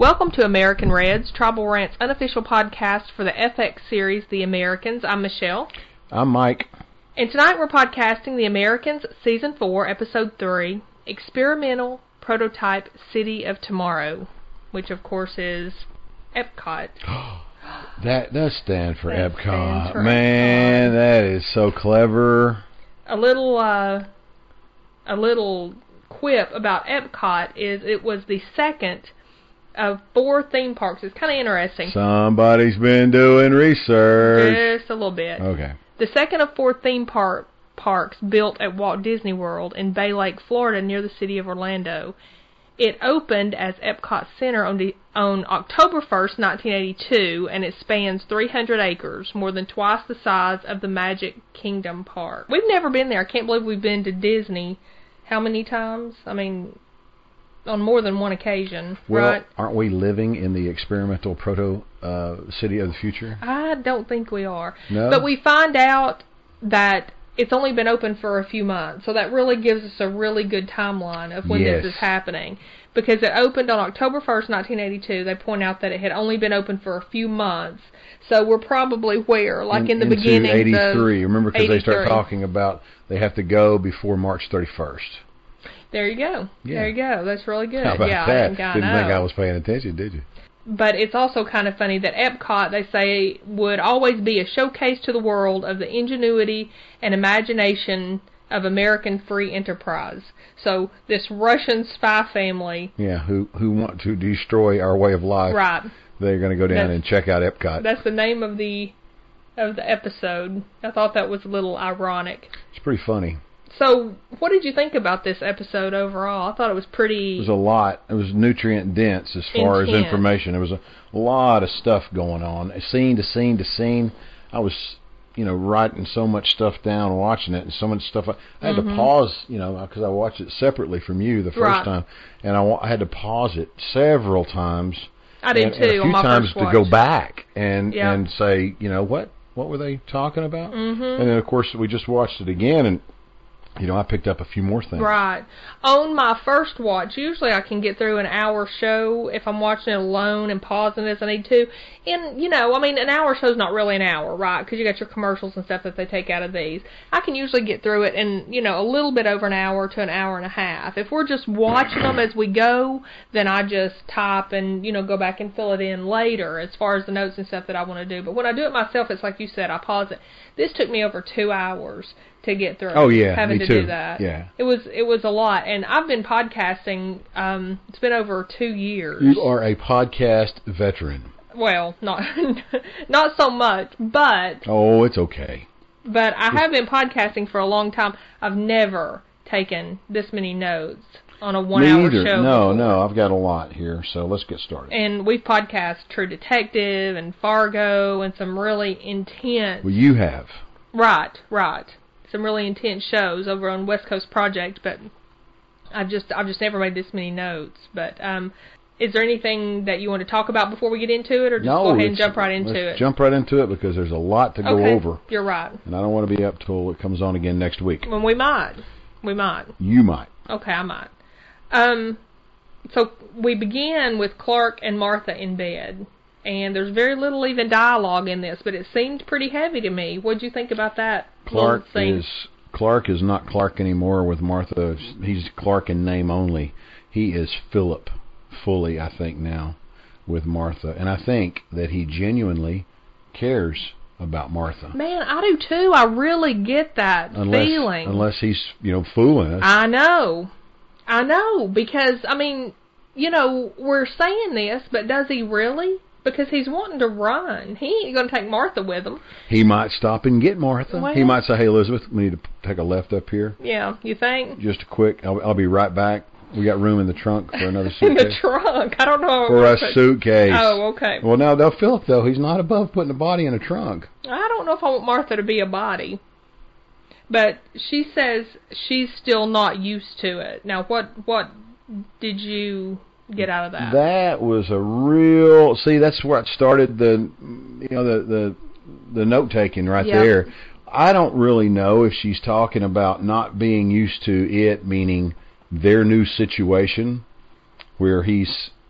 Welcome to American Reds, Tribal Rant's unofficial podcast for the FX series The Americans. I'm Michelle. I'm Mike. And tonight we're podcasting The Americans Season 4, Episode 3, Experimental Prototype City of Tomorrow, which of course is Epcot. That does stand for That Epcot. stands for Man, Epcot. that is so clever. A little quip about Epcot is it was the second of 4 theme parks. It's kind of interesting. Somebody's been doing research. Just a little bit. Okay. The second of 4 theme parks built at Walt Disney World in Bay Lake, Florida, near the city of Orlando. It opened as Epcot Center on October 1st, 1982, and it spans 300 acres, more than twice the size of the Magic Kingdom Park. We've never been there. I can't believe we've been to Disney how many times? I mean, on more than one occasion, Well, right? aren't we living in the experimental proto city of the future? I don't think we are. No? But we find out that it's only been open for a few months, so that really gives us a really good timeline of when Yes. this is happening. Because it opened on October 1st, 1982. They point out that it had only been open for a few months. So we're probably where? Like in the beginning of 83. Remember, because they start 83. talking about they have to go before March 31st. There you go. Yeah. There you go. That's really good. How about yeah, that? I Didn't think I know. was paying attention, did you? But it's also kind of funny that Epcot, they say, would always be a showcase to the world of the ingenuity and imagination of American free enterprise. So this Russian spy family, Yeah, who want to destroy our way of life. right? They're going to go down That's- and check out Epcot. That's the name of the episode. I thought that was a little ironic. It's pretty funny. So, what did you think about this episode overall? I thought it was pretty. It was a lot. It was nutrient dense as far as Intense. information. There was a lot of stuff going on, scene to scene to scene. I was, writing so much stuff down, watching it, and so much stuff. I had to pause, because I watched it separately from you the first Right. time, and I had to pause it several times. I did and too a few on my times first to watch. go back and Yeah. and say, what were they talking about? And then of course we just watched it again, and I picked up a few more things. Right. On my first watch, usually I can get through an hour show if I'm watching it alone and pausing as I need to. And, an hour show's not really an hour, right? Because you got your commercials and stuff that they take out of these. I can usually get through it in, a little bit over an hour to an hour and a half. If we're just watching them as we go, then I just type and, go back and fill it in later as far as the notes and stuff that I want to do. But when I do it myself, it's like you said, I pause it. This took me over 2 hours to get through. Oh, yeah, having me to too. do that. Yeah. It was a lot, and I've been podcasting. It's been over 2 years. You are a podcast veteran. Well, not not so much, but Oh, it's okay. I have been podcasting for a long time. I've never taken this many notes on a 1 Me hour either. show. No, before. no, I've got a lot here, so let's get started. And we've podcast True Detective and Fargo and some really intense. Well, you have. Right. Some really intense shows over on West Coast Project, but I've just never made this many notes. But is there anything that you want to talk about before we get into it, or just go ahead and jump right into let's it? Jump right into it because there's a lot to go Okay, over, you're right. and I don't want to be up till it comes on again next week. Well, we might. You might. Okay, I might. So we begin with Clark and Martha in bed. And there's very little even dialogue in this, but it seemed pretty heavy to me. What'd you think about that? Clark little scene? is not Clark anymore with Martha. He's Clark in name only. He is Philip fully, I think, now with Martha. And I think that he genuinely cares about Martha. Man, I do too. I really get that feeling. Unless he's, fooling us. I know, because, we're saying this, but does he really? Because he's wanting to run. He ain't going to take Martha with him. He might stop and get Martha. Well, he might say, hey, Elizabeth, we need to take a left up here. Yeah, you think? Just a quick, I'll be right back. We got room in the trunk for another In suitcase. the trunk. I don't know. For a suitcase. Oh, okay. Well, now, Philip, though, he's not above putting a body in a trunk. I don't know if I want Martha to be a body. But she says she's still not used to it. Now, what did you get out of that? That was a real... See, that's where it started the note-taking right there. I don't really know if she's talking about not being used to it, meaning their new situation, where he's,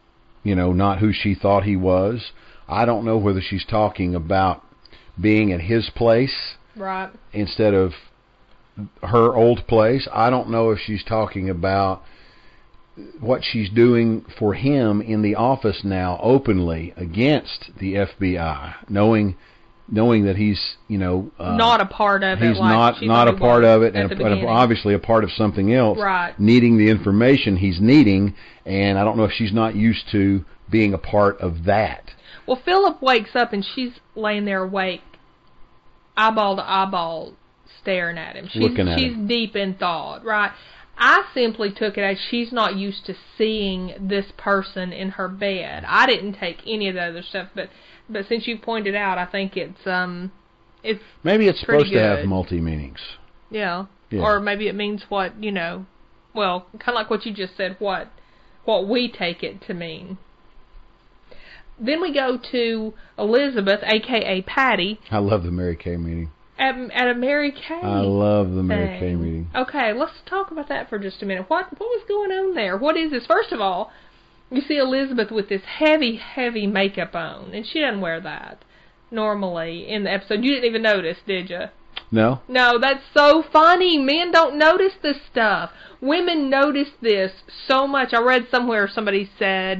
not who she thought he was. I don't know whether she's talking about being at his place right, instead of her old place. I don't know if she's talking about what she's doing for him in the office now openly against the FBI, knowing that he's not a part of it. He's not a part of it, and obviously a part of something else. Right. Needing the information he's needing, and I don't know if she's not used to being a part of that. Well, Philip wakes up and she's laying there awake, eyeball to eyeball, staring at him. She's deep in thought, right? I simply took it as she's not used to seeing this person in her bed. I didn't take any of the other stuff, but since you pointed out, I think it's maybe it's supposed good. To have multi-meanings. Yeah. Or maybe it means what, well, kind of like what you just said, what we take it to mean. Then we go to Elizabeth, a.k.a. Patty. I love the Mary Kay meeting. At a Mary Kay. I love the Mary Kay meeting. Okay, let's talk about that for just a minute. What was going on there? What is this? First of all, you see Elizabeth with this heavy, heavy makeup on, and she doesn't wear that normally in the episode. You didn't even notice, did you? No. No, that's so funny. Men don't notice this stuff. Women notice this so much. I read somewhere somebody said,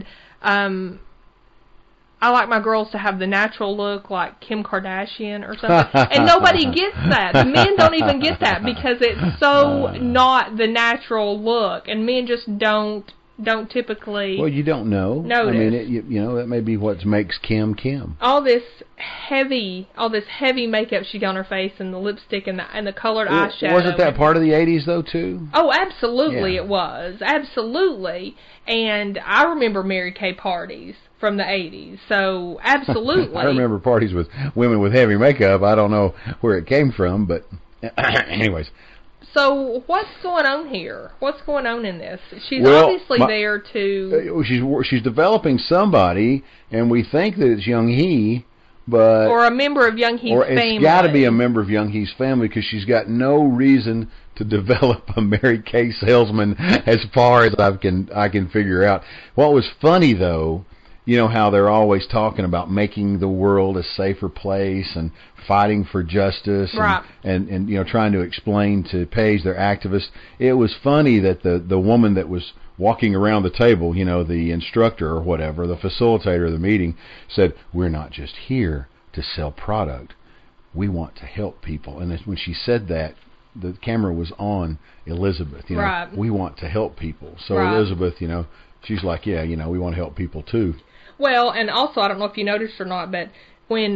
I like my girls to have the natural look like Kim Kardashian or something. And nobody gets that. The men don't even get that because it's so not the natural look. And men just don't typically. Well, you don't know. Notice. I mean, that may be what makes Kim Kim. All this heavy makeup she got on her face, and the lipstick and the colored eyeshadow. Wasn't that part of the 80s though too? Oh, absolutely, It was absolutely. And I remember Mary Kay parties from the 80s, so absolutely. I remember parties with women with heavy makeup. I don't know where it came from, but anyways. So what's going on here? What's going on in this? She's obviously there to... She's developing somebody, and we think that it's Young Hee, but... Or a member of Young Hee's family. It's got to be a member of Young Hee's family, because she's got no reason to develop a Mary Kay salesman as far as I can figure out. What was funny, though... how they're always talking about making the world a safer place and fighting for justice, right, and trying to explain to Paige, their activist. It was funny that the woman that was walking around the table, the instructor or whatever, the facilitator of the meeting, said, "We're not just here to sell product. We want to help people." And when she said that, the camera was on Elizabeth. Right. We want to help people. So right. Elizabeth, she's like, yeah, we want to help people too. Well, and also, I don't know if you noticed or not, but when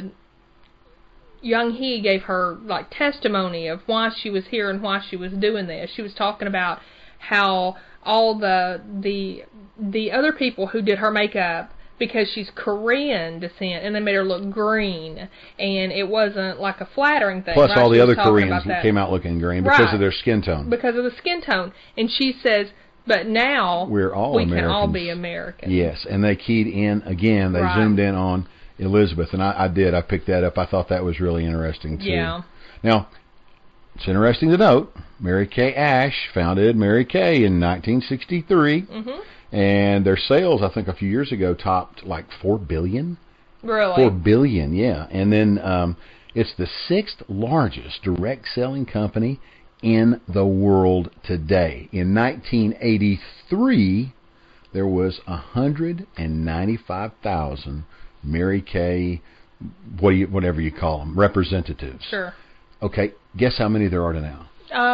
Young Hee gave her testimony of why she was here and why she was doing this, she was talking about how all the other people who did her makeup, because she's Korean descent, and they made her look green, and it wasn't like a flattering thing. Plus, right? all the other Koreans came out looking green because of their skin tone. Because of the skin tone, and she says, but now we can all be Americans. Yes, and they keyed in again. They zoomed in on Elizabeth, and I picked that up. I thought that was really interesting too. Yeah. Now, it's interesting to note, Mary Kay Ash founded Mary Kay in 1963, and their sales, I think, a few years ago topped like $4 billion. Really? $4 billion, yeah. And then it's the 6th largest direct selling company in the world today. In 1983, there was 195,000 Mary Kay, whatever you call them, representatives. Sure. Okay, guess how many there are now?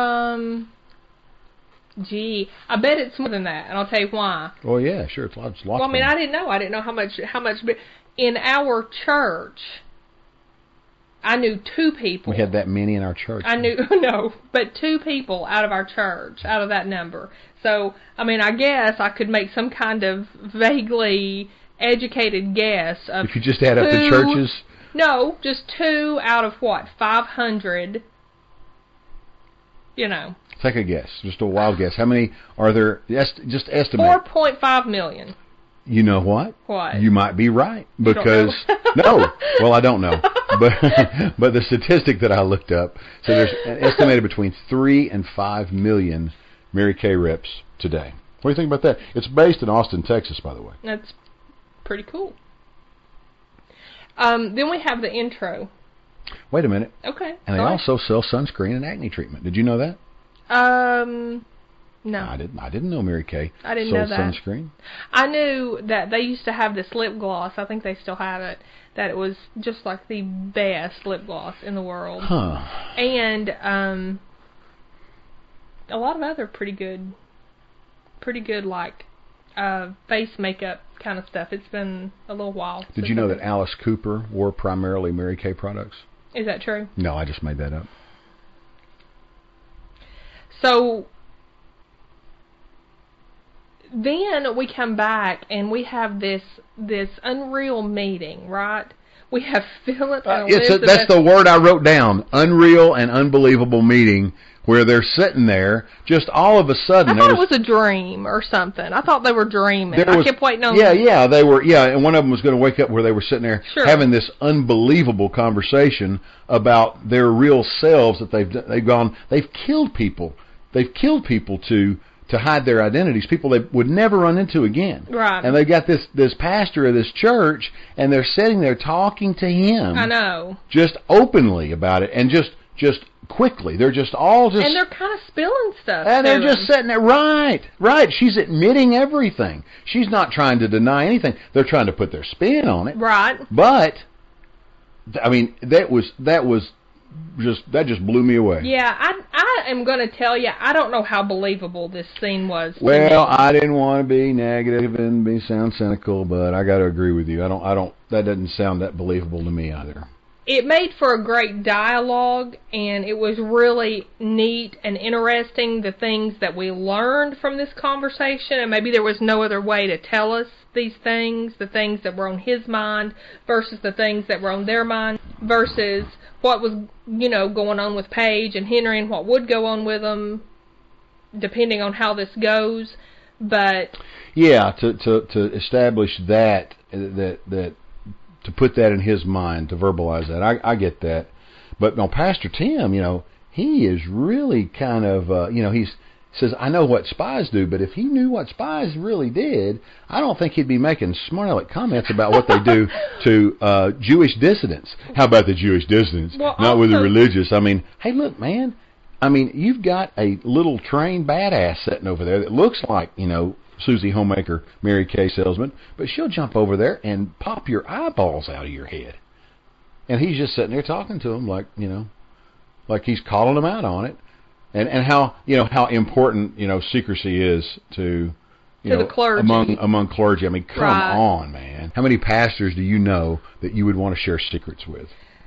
Gee, I bet it's more than that, and I'll tell you why. Oh yeah, sure, it's lots. Well, I mean, I didn't know how much. In our church, I knew 2 people. We had that many in our church. I knew, but 2 people out of our church, out of that number. So, I mean, I guess I could make some kind of vaguely educated guess of if you just add up the churches. No, just 2 out of 500. Take a guess, just a wild guess. How many are there? Just estimate. 4.5 million. You know what? What? You might be right, because no. Well, I don't know, but the statistic that I looked up said there's an estimated between 3 and 5 million Mary Kay reps today. What do you think about that? It's based in Austin, Texas, by the way. That's pretty cool. Then we have the intro. Wait a minute. Okay. And they also sell sunscreen and acne treatment. Did you know that? No. I didn't know Mary Kay I didn't know sold that. sunscreen. I knew that they used to have this lip gloss. I think they still have it. That it was just like the best lip gloss in the world. Huh. And a lot of other pretty good like face makeup kind of stuff. It's been a little while. Did you know that Alice Cooper wore primarily Mary Kay products? Is that true? No, I just made that up. So then we come back and we have this unreal meeting, right? We have Philip and Elizabeth. That's the word I wrote down. Unreal and unbelievable meeting where they're sitting there just all of a sudden. I thought it was a dream or something. I thought they were dreaming. I kept waiting on they were, and one of them was going to wake up where they were sitting there having this unbelievable conversation about their real selves that they've killed people. They've killed people to hide their identities, people they would never run into again. Right. And they've got this pastor of this church, and they're sitting there talking to him. I know. Just openly about it, and just quickly. They're just all just... And they're kind of spilling stuff. And they're just sitting there, right. She's admitting everything. She's not trying to deny anything. They're trying to put their spin on it. Right. But, I mean, that just blew me away. Yeah, I am going to tell you, I don't know how believable this scene was. Well, I didn't want to be negative and sound cynical, but I got to agree with you. That doesn't sound that believable to me either. It made for a great dialogue, and it was really neat and interesting, the things that we learned from this conversation, and maybe there was no other way to tell us these things, the things that were on his mind versus the things that were on their mind versus what was, going on with Paige and Henry and what would go on with them, depending on how this goes. But yeah, to establish that to put that in his mind, to verbalize that, I get that. But no, Pastor Tim, he is really kind of, he says, I know what spies do, but if he knew what spies really did, I don't think he'd be making smart aleck comments about what they do to Jewish dissidents. How about the Jewish dissidents? Well, not with the religious. I mean, hey, look, man. I mean, you've got a little trained badass sitting over there that looks like, Susie Homemaker, Mary Kay salesman, but she'll jump over there and pop your eyeballs out of your head. And he's just sitting there talking to him like he's calling them out on it. And how important secrecy is to the clergy. among clergy. I mean, come on, man. How many pastors do you know that you would want to share secrets with?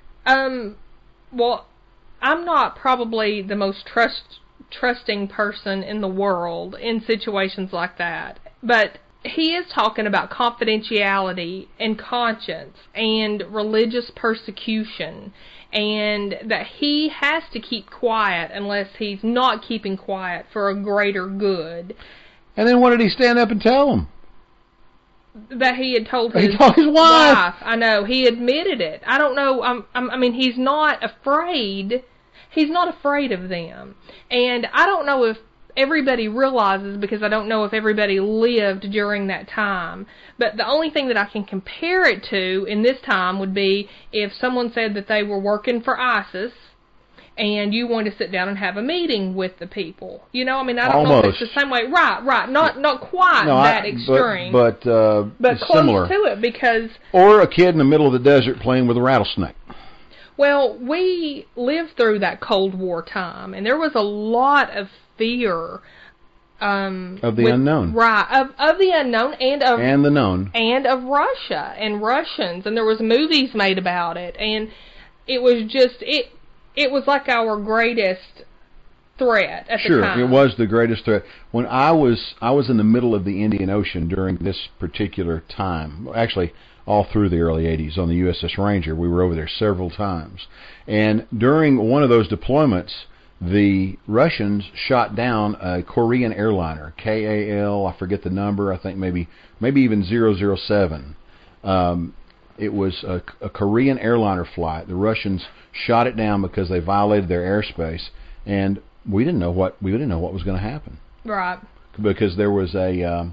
Well, I'm not probably the most trusting person in the world in situations like that, but he is talking about confidentiality and conscience and religious persecution, and that he has to keep quiet unless he's not keeping quiet for a greater good. And then what did he stand up and tell him? That he had told his wife. I know. He admitted it. I don't know. I mean, he's not afraid. He's not afraid of them. And I don't know if everybody realizes, because I don't know if everybody lived during that time. But the only thing that I can compare it to in this time would be if someone said that they were working for ISIS and you wanted to sit down and have a meeting with the people. I mean, I don't know if it's the same way. Right. Not quite that extreme. But close similar to it, because... Or a kid in the middle of the desert playing with a rattlesnake. Well, we lived through that Cold War time, and there was a lot of fear of the unknown, right? Of the unknown and the known, and of Russia and Russians, and there was movies made about it, and it was just it was like our greatest threat at the time. Sure, it was the greatest threat. When I was in the middle of the Indian Ocean during this particular time, actually all through the early 80s on the USS Ranger. We were over there several times. And during one of those deployments, the Russians shot down a Korean airliner, KAL, I forget the number, I think maybe even 007. It was a Korean airliner flight. The Russians shot it down because they violated their airspace, and we didn't know what was going to happen. Right. Because there was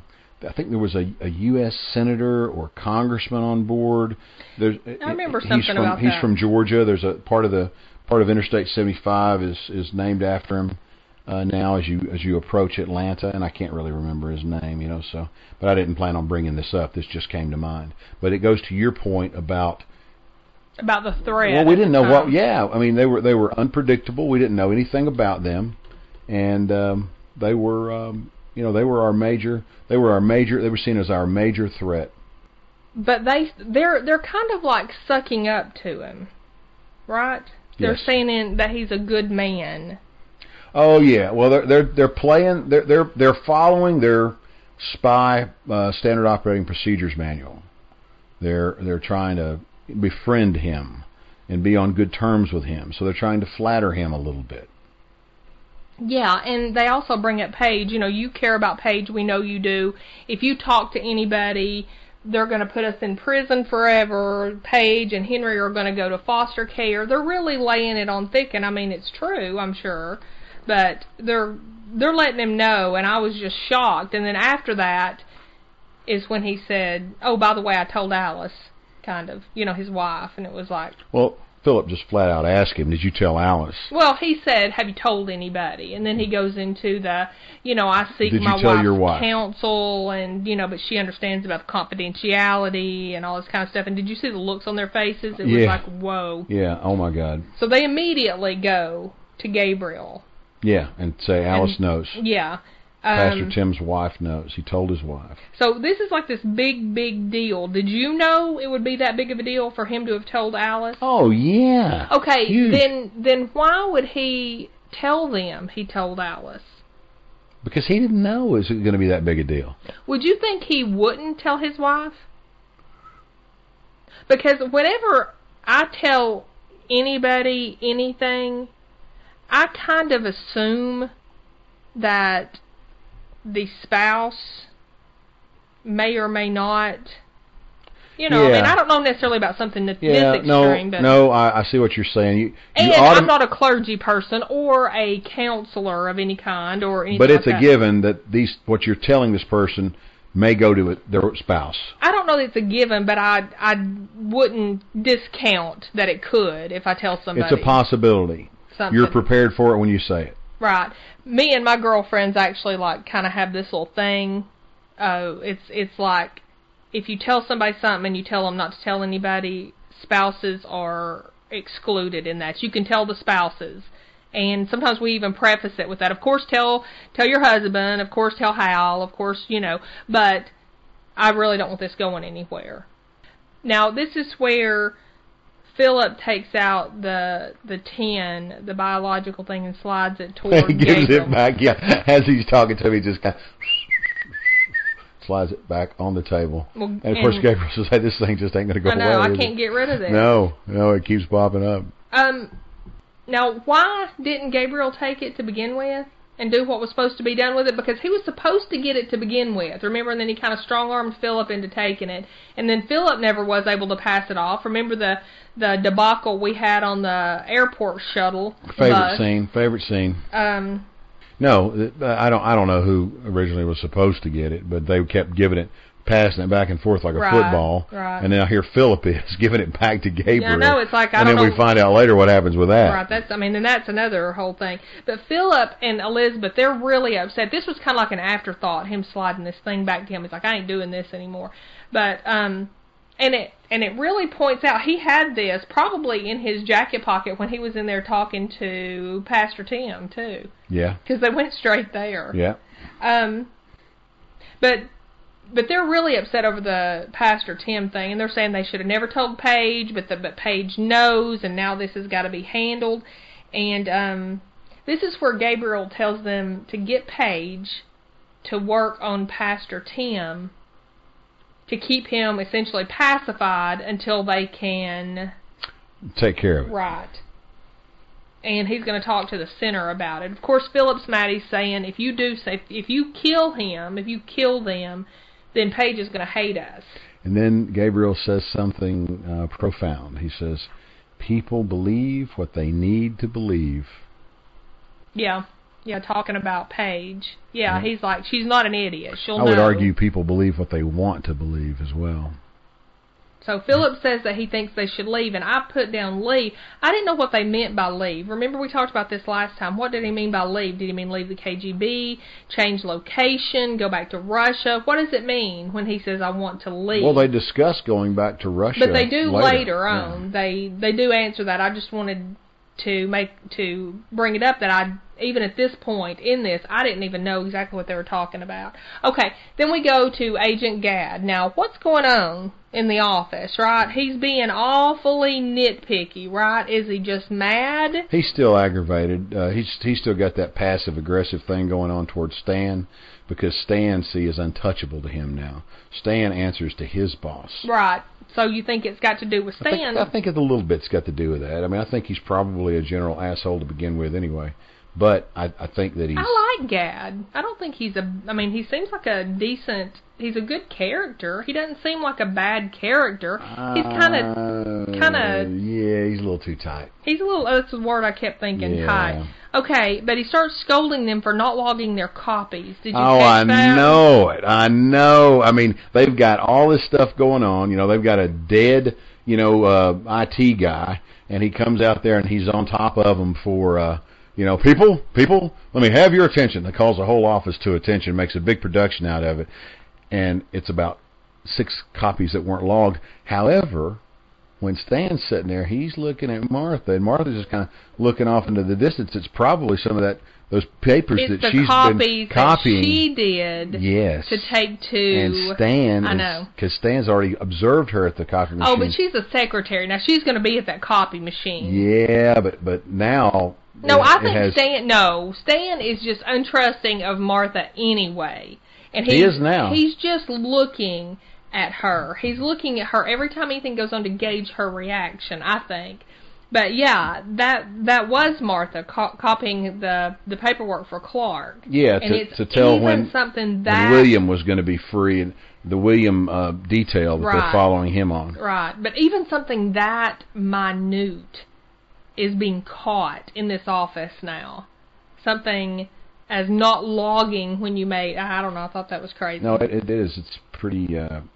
I think there was a U.S. senator or congressman on board. I remember something about that. He's from Georgia. There's a part of Interstate 75 is named after him now as you approach Atlanta, and I can't really remember his name, So, but I didn't plan on bringing this up. This just came to mind. But it goes to your point about the threat. Well, we didn't know what. Yeah, I mean they were unpredictable. We didn't know anything about them, and they were. They were seen as our major threat. But they're kind of like sucking up to him, right? They're saying that he's a good man. Oh yeah, well they're playing. They're following their spy standard operating procedures manual. They're trying to befriend him and be on good terms with him. So they're trying to flatter him a little bit. Yeah, and they also bring up Paige. You care about Paige. We know you do. If you talk to anybody, they're going to put us in prison forever. Paige and Henry are going to go to foster care. They're really laying it on thick, and I mean, it's true, I'm sure. But they're letting him know, and I was just shocked. And then after that is when he said, oh, by the way, I told Alice, kind of, his wife, and it was like... Well, Philip just flat out asked him, did you tell Alice? Well, he said, have you told anybody? And then he goes into the, I seek my wife's counsel, and, but she understands about the confidentiality and all this kind of stuff. And did you see the looks on their faces? It was like, whoa. Yeah, oh my God. So they immediately go to Gabriel. Yeah, and say Alice knows. Yeah. Pastor Tim's wife knows. He told his wife. So this is like this big, big deal. Did you know it would be that big of a deal for him to have told Alice? Oh, yeah. Okay, huge. Then why would he tell them he told Alice? Because he didn't know it was going to be that big a deal. Would you think he wouldn't tell his wife? Because whenever I tell anybody anything, I kind of assume that the spouse may or may not, I mean, I don't know necessarily about something that's this extreme. No, I see what you're saying. I'm not a clergy person or a counselor of any kind or anything. But it's like a given that what you're telling this person may go to their spouse. I don't know that it's a given, but I wouldn't discount that it could if I tell somebody. It's a possibility. Something. You're prepared for it when you say it. Right. Me and my girlfriends actually kind of have this little thing. It's like if you tell somebody something and you tell them not to tell anybody, spouses are excluded in that. You can tell the spouses. And sometimes we even preface it with that. Of course, tell your husband. Of course, tell Hal. Of course, But I really don't want this going anywhere. Now, this is where Philip takes out the tin, the biological thing, and slides it toward He gives Gabriel. it back, yeah. As he's talking to me, he just kind of slides it back on the table. Well, and of course, Gabriel says, hey, this thing just ain't going to go away. I know, I can't get rid of this. No, it keeps popping up. Now, why didn't Gabriel take it to begin with and do what was supposed to be done with it? Because he was supposed to get it to begin with, remember? And then he kind of strong-armed Philip into taking it. And then Philip never was able to pass it off. Remember the debacle we had on the airport shuttle bus? Favorite scene. No, I don't know who originally was supposed to get it, but they kept passing it back and forth like a football. Right. And now here Philip is giving it back to Gabriel. Yeah, I know, it's like, and then we find out later what happens with that. Right, and that's another whole thing. But Philip and Elizabeth, they're really upset. This was kind of like an afterthought, him sliding this thing back to him. He's like, I ain't doing this anymore. But, and it really points out, he had this probably in his jacket pocket when he was in there talking to Pastor Tim, too. Yeah. Because they went straight there. Yeah. But they're really upset over the Pastor Tim thing, and they're saying they should have never told Paige, but Paige knows, and now this has got to be handled. And this is where Gabriel tells them to get Paige to work on Pastor Tim to keep him essentially pacified until they can take care of it. Right. And he's going to talk to the sinner about it. Of course, Philip's mad. He's saying, if you kill him, if you kill them, then Paige is going to hate us. And then Gabriel says something profound. He says, people believe what they need to believe. Yeah. Yeah, talking about Paige. Yeah, he's like, she's not an idiot. She'll know. I would argue people believe what they want to believe as well. So Philip says that he thinks they should leave, and I put down leave. I didn't know what they meant by leave. Remember we talked about this last time. What did he mean by leave? Did he mean leave the KGB, change location, go back to Russia? What does it mean when he says, I want to leave? Well, they discuss going back to Russia. But they do later on. Yeah. They do answer that. I just wanted to bring it up that I, even at this point in this, I didn't even know exactly what they were talking about. Okay, then we go to Agent Gadd. Now, what's going on in the office, right? He's being awfully nitpicky, right? Is he just mad? He's still aggravated. He's still got that passive-aggressive thing going on towards Stan, because Stan, see, is untouchable to him now. Stan answers to his boss. Right. So you think it's got to do with Stan? I think it a little bit's got to do with that. I mean, I think he's probably a general asshole to begin with anyway. But I think that he's... I like Gadd. I don't think he's a... I mean, he seems like a decent... He's a good character. He doesn't seem like a bad character. He's kind of... Yeah, he's a little too tight. He's a little... That's the word I kept thinking, tight. Okay, but he starts scolding them for not logging their copies. Did you catch that? I know it. I know. I mean, they've got all this stuff going on. You know, they've got a dead, IT guy, and he comes out there and he's on top of them for... people, let me have your attention. That calls the whole office to attention, makes a big production out of it, and it's about 6 copies that weren't logged. However, when Stan's sitting there, he's looking at Martha, and Martha's just kind of looking off into the distance. It's probably some of those papers that she's been copying. That she did. Yes. To take to. And Stan. I know. Because Stan's already observed her at the copy machine. Oh, but she's a secretary now. She's going to be at that copy machine. Yeah, but now. No, I think Stan is just untrusting of Martha anyway. And he is now. He's just looking at her. He's looking at her every time anything goes on to gauge her reaction, I think. But yeah, that was Martha copying the paperwork for Clark. Yeah, to tell when William was going to be free, and the William detail that they're following him on. Right, but even something that minute is being caught in this office now. Something as not logging when you made... I don't know, I thought that was crazy. No, it is. It's pretty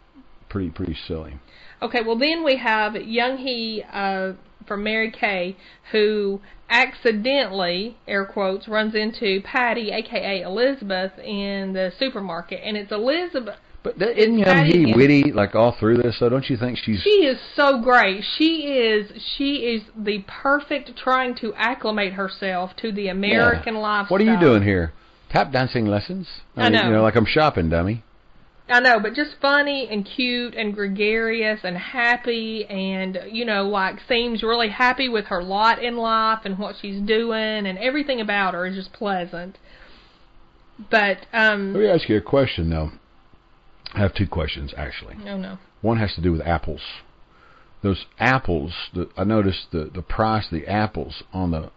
silly. Okay, well then we have Young Hee from Mary Kay, who accidentally, air quotes, runs into Patty, a.k.a. Elizabeth, in the supermarket. And it's Elizabeth... But isn't Young Hee witty, like, all through this, so don't you think she's... She is so great. She is the perfect trying to acclimate herself to the American lifestyle. What are you doing here? Tap dancing lessons? I know. You know, like I'm shopping, dummy. I know, but just funny and cute and gregarious and happy and, like seems really happy with her lot in life and what she's doing, and everything about her is just pleasant. But, let me ask you a question, though. I have 2 questions, actually. Oh, no. One has to do with apples. Those apples, I noticed the price of the apples on the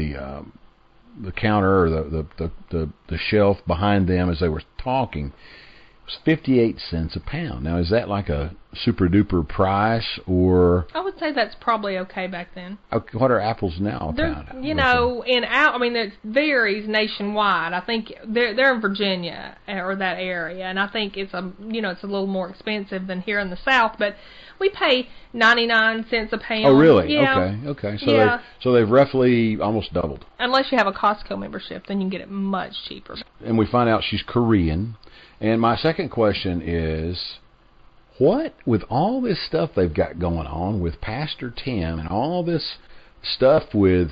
counter or the shelf behind them as they were talking was 58 cents a pound. Now, is that like a super duper price, or? I would say that's probably okay back then. Okay, what are apples now a pound? It varies nationwide. I think they're in Virginia or that area, and I think it's it's a little more expensive than here in the South, but we pay 99 cents a pound. Oh, really? Yeah. Okay. So they've roughly almost doubled. Unless you have a Costco membership, then you can get it much cheaper. And we find out she's Korean. And my second question is, what, with all this stuff they've got going on with Pastor Tim and all this stuff with,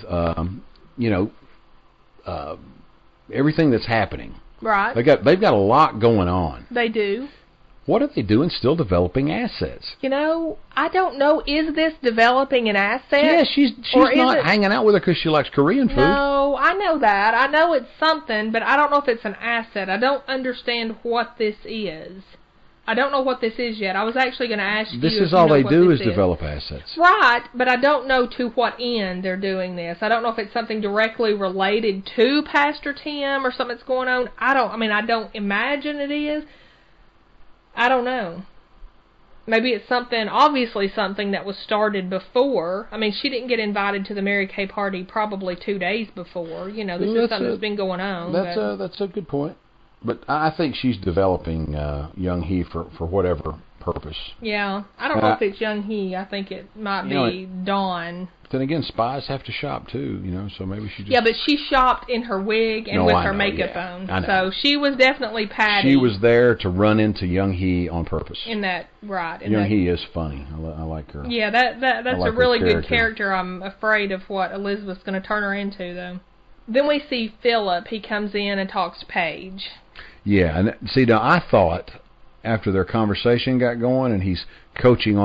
everything that's happening. Right. They've got a lot going on. They do. What are they doing still developing assets? I don't know. Is this developing an asset? Yeah, she's not hanging out with her because she likes Korean food. No, I know that. I know it's something, but I don't know if it's an asset. I don't understand what this is. I don't know what this is yet. I was actually going to ask you. This is all they do is develop assets. Right, but I don't know to what end they're doing this. I don't know if it's something directly related to Pastor Tim or something that's going on. I don't imagine it is. I don't know. Maybe it's obviously something that was started before. I mean, she didn't get invited to the Mary Kay party probably 2 days before. This is something that's been going on. That's a good point. But I think she's developing Young Hee for whatever purpose. Yeah, I don't know if it's Young Hee. I think it might be Dawn. Then again, spies have to shop too, so maybe she just... Yeah, but she shopped in her wig and with her makeup on. I know. So she was definitely Patty. She was there to run into Young Hee on purpose. Young Hee is funny. I like her. Yeah, that's a really good character. I'm afraid of what Elizabeth's going to turn her into, though. Then we see Philip. He comes in and talks to Paige. Yeah, and see, now I thought after their conversation got going and he's coaching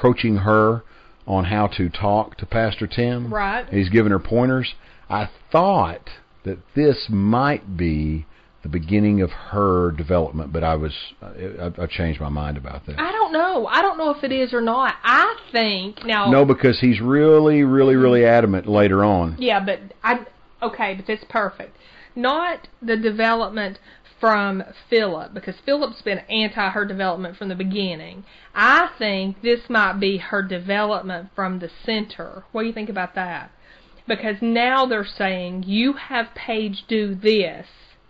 her on how to talk to Pastor Tim. Right. He's giving her pointers. I thought that this might be the beginning of her development, but I changed my mind about that. I don't know. I don't know if it is or not. I think now. No, because he's really, really, really adamant later on. Yeah, but but that's perfect. Not the development from Philip, because Philip's been anti her development from the beginning. I think this might be her development from the center. What do you think about that? Because now they're saying, you have Paige do this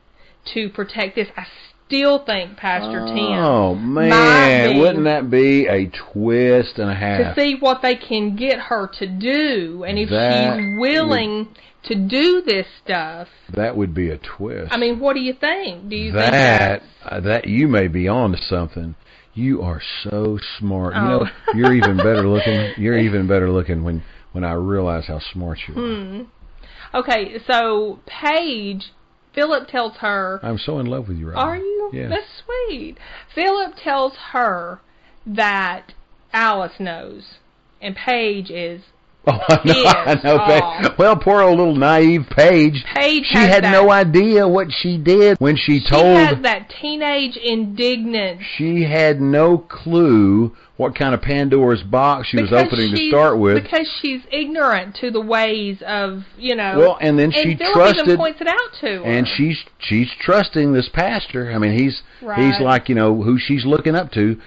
to protect this. I still think Pastor Tim. Oh, man, wouldn't that be a twist and a half? To see what they can get her to do, and if she's willing to do this stuff. That would be a twist. I mean, what do you think? Do you think that you may be on to something? You are so smart. Oh. You're even better looking. You're even better looking when I realize how smart you are. Okay, so Paige, Philip tells her... I'm so in love with you right now. Are you? Yeah. That's sweet. Philip tells her that Alice knows, and Paige is... Oh, I know. Paige. Well, poor old little naive Paige. She had no idea what she did when she told... She had that teenage indignance. She had no clue what kind of Pandora's box she was opening to start with. Because she's ignorant to the ways of, Well, and then she trusted... And Philip even points it out to her. And she's trusting this pastor. I mean, he's like, who she's looking up to.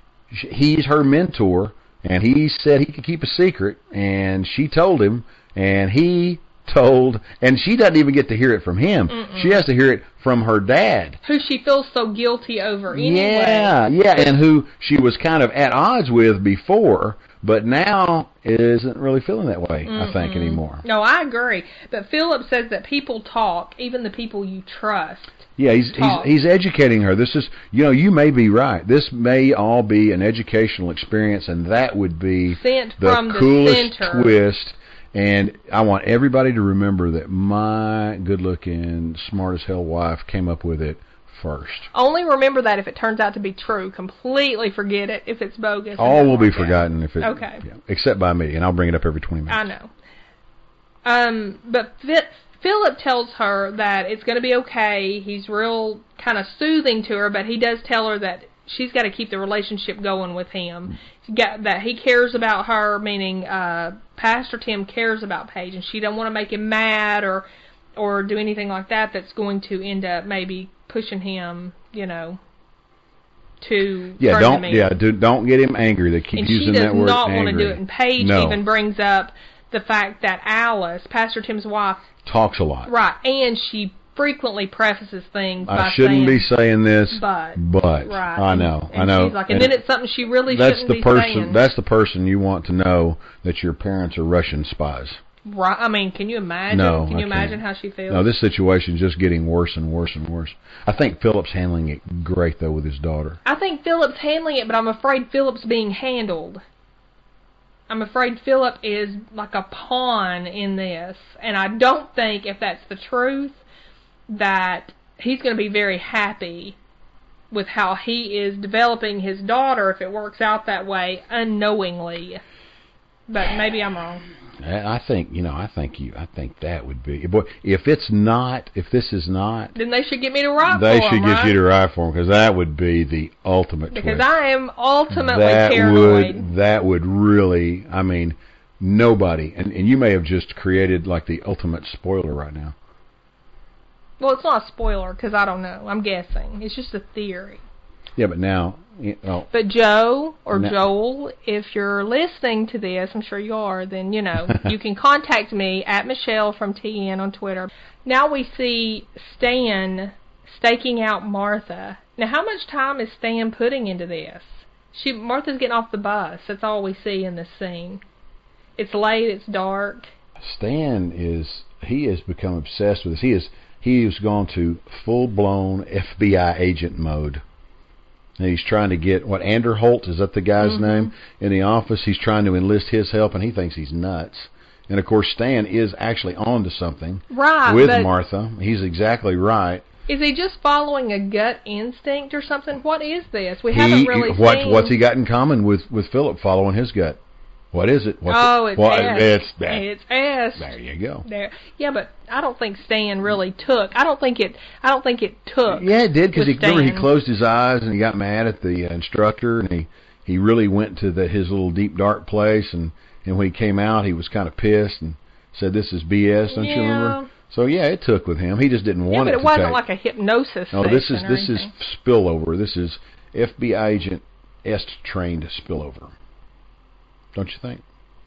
He's her mentor. And he said he could keep a secret, and she told him, and he told, and she doesn't even get to hear it from him. She has to hear it from her dad. Who she feels so guilty over anyway. Yeah, and who she was kind of at odds with before, but now isn't really feeling that way, I think, anymore. No, I agree. But Philip says that people talk, even the people you trust. Yeah, he's educating her. This is, you may be right. This may all be an educational experience, and that would be the coolest twist. And I want everybody to remember that my good-looking, smart-as-hell wife came up with it first. Only remember that if it turns out to be true. Completely forget it if it's bogus. All will be forgotten if it... Okay. Yeah, except by me, and I'll bring it up every 20 minutes. I know. But Philip tells her that it's going to be okay. He's real kind of soothing to her, but he does tell her that she's got to keep the relationship going with him. That he cares about her, meaning Pastor Tim cares about Paige, and she don't want to make him mad or do anything like that that's going to end up maybe pushing him, to don't get him angry. They keep using that word, angry. And she does not want to do it. And Paige even brings up the fact that Alice, Pastor Tim's wife, talks a lot. Right, and she frequently prefaces things by I shouldn't be saying this, but right. I know. She's like, and then it's something she really shouldn't be saying. That's the person you want to know that your parents are Russian spies. Right. I mean, can you imagine? No, can you imagine how she feels? No, this situation is just getting worse and worse and worse. I think Philip's handling it great, though, with his daughter. I think Philip's handling it, but I'm afraid Philip's being handled. I'm afraid Philip is like a pawn in this, and I don't think, if that's the truth, that he's going to be very happy with how he is developing his daughter if it works out that way unknowingly. But maybe I'm wrong. I think that would be. Boy, if this is not, then they should get me to write for them. They should get you to write for them, because that would be the ultimate because twist. I am ultimately paranoid. That would really, I mean, nobody, and you may have just created like the ultimate spoiler right now. Well, it's not a spoiler because I don't know. I'm guessing. It's just a theory. Yeah, but now, But Joe or No. Joel, if you're listening to this, I'm sure you are, then, you can contact me at Michelle from TN on Twitter. Now we see Stan staking out Martha. Now, how much time is Stan putting into this? Martha's getting off the bus. That's all we see in this scene. It's late, it's dark. Stan he has become obsessed with this. He has gone to full-blown FBI agent mode. And he's trying to get, Anderholt, is that the guy's name? In the office, he's trying to enlist his help, and he thinks he's nuts. And, of course, Stan is actually on to something with Martha. He's exactly right. Is he just following a gut instinct or something? What is this? We haven't really seen... What's he got in common with Philip following his gut? What is it? It's S. There you go. Yeah, but I don't think Stan really took. I don't think it took. Yeah, it did, because remember he closed his eyes and he got mad at the instructor, and he really went to his little deep dark place, and when he came out he was kind of pissed and said, "This is BS." Don't you remember? So yeah, it took with him. He just didn't want it to take. But it wasn't like a hypnosis. No, this is spillover. This is FBI agent S trained spillover. Don't you think?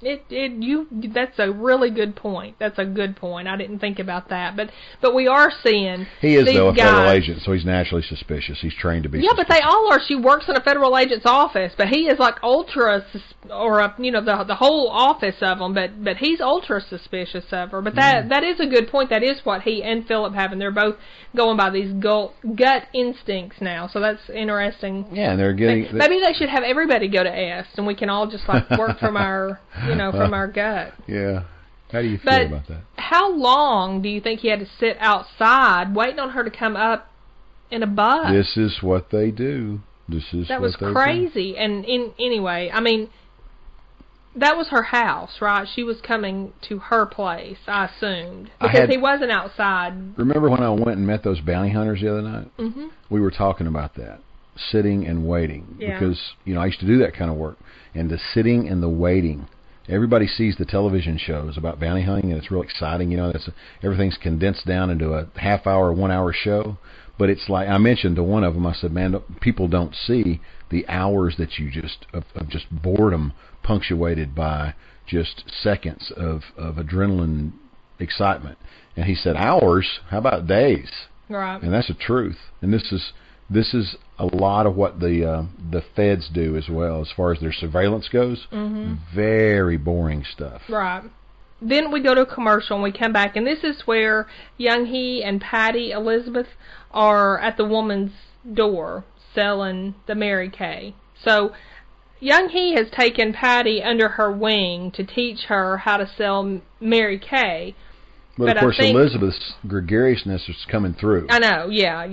That's a really good point. That's a good point. I didn't think about that, but we are seeing he is though a federal agent, so he's naturally suspicious. He's trained to be. Yeah, but they all are. She works in a federal agent's office, but he is like ultra, the whole office of them. But he's ultra suspicious of her. But that is a good point. That is what he and Philip have, and they're both going by these gut instincts now. So that's interesting. Yeah, and they're getting. Maybe they should have everybody go to S, and we can all just work from our. From our gut. Yeah. How do you feel about that? How long do you think he had to sit outside waiting on her to come up in a bus? This is what they do. That was crazy. And anyway, I mean, that was her house, right? She was coming to her place, I assumed, because he wasn't outside. Remember when I went and met those bounty hunters the other night? Mm-hmm. We were talking about that, sitting and waiting, because I used to do that kind of work, and the sitting and the waiting. Everybody sees the television shows about bounty hunting, and it's real exciting. Everything's condensed down into a half-hour, 1-hour show. But it's like, I mentioned to one of them, I said, man, people don't see the hours that you of just boredom punctuated by just seconds of adrenaline excitement. And he said, hours? How about days? Right. And that's the truth. And this is a lot of what the feds do as well, as far as their surveillance goes. Mm-hmm. Very boring stuff. Right. Then we go to a commercial and we come back, and this is where Young Hee and Patty Elizabeth are at the woman's door selling the Mary Kay. So Young Hee has taken Patty under her wing to teach her how to sell Mary Kay. But of course, Elizabeth's gregariousness is coming through. I know, yeah,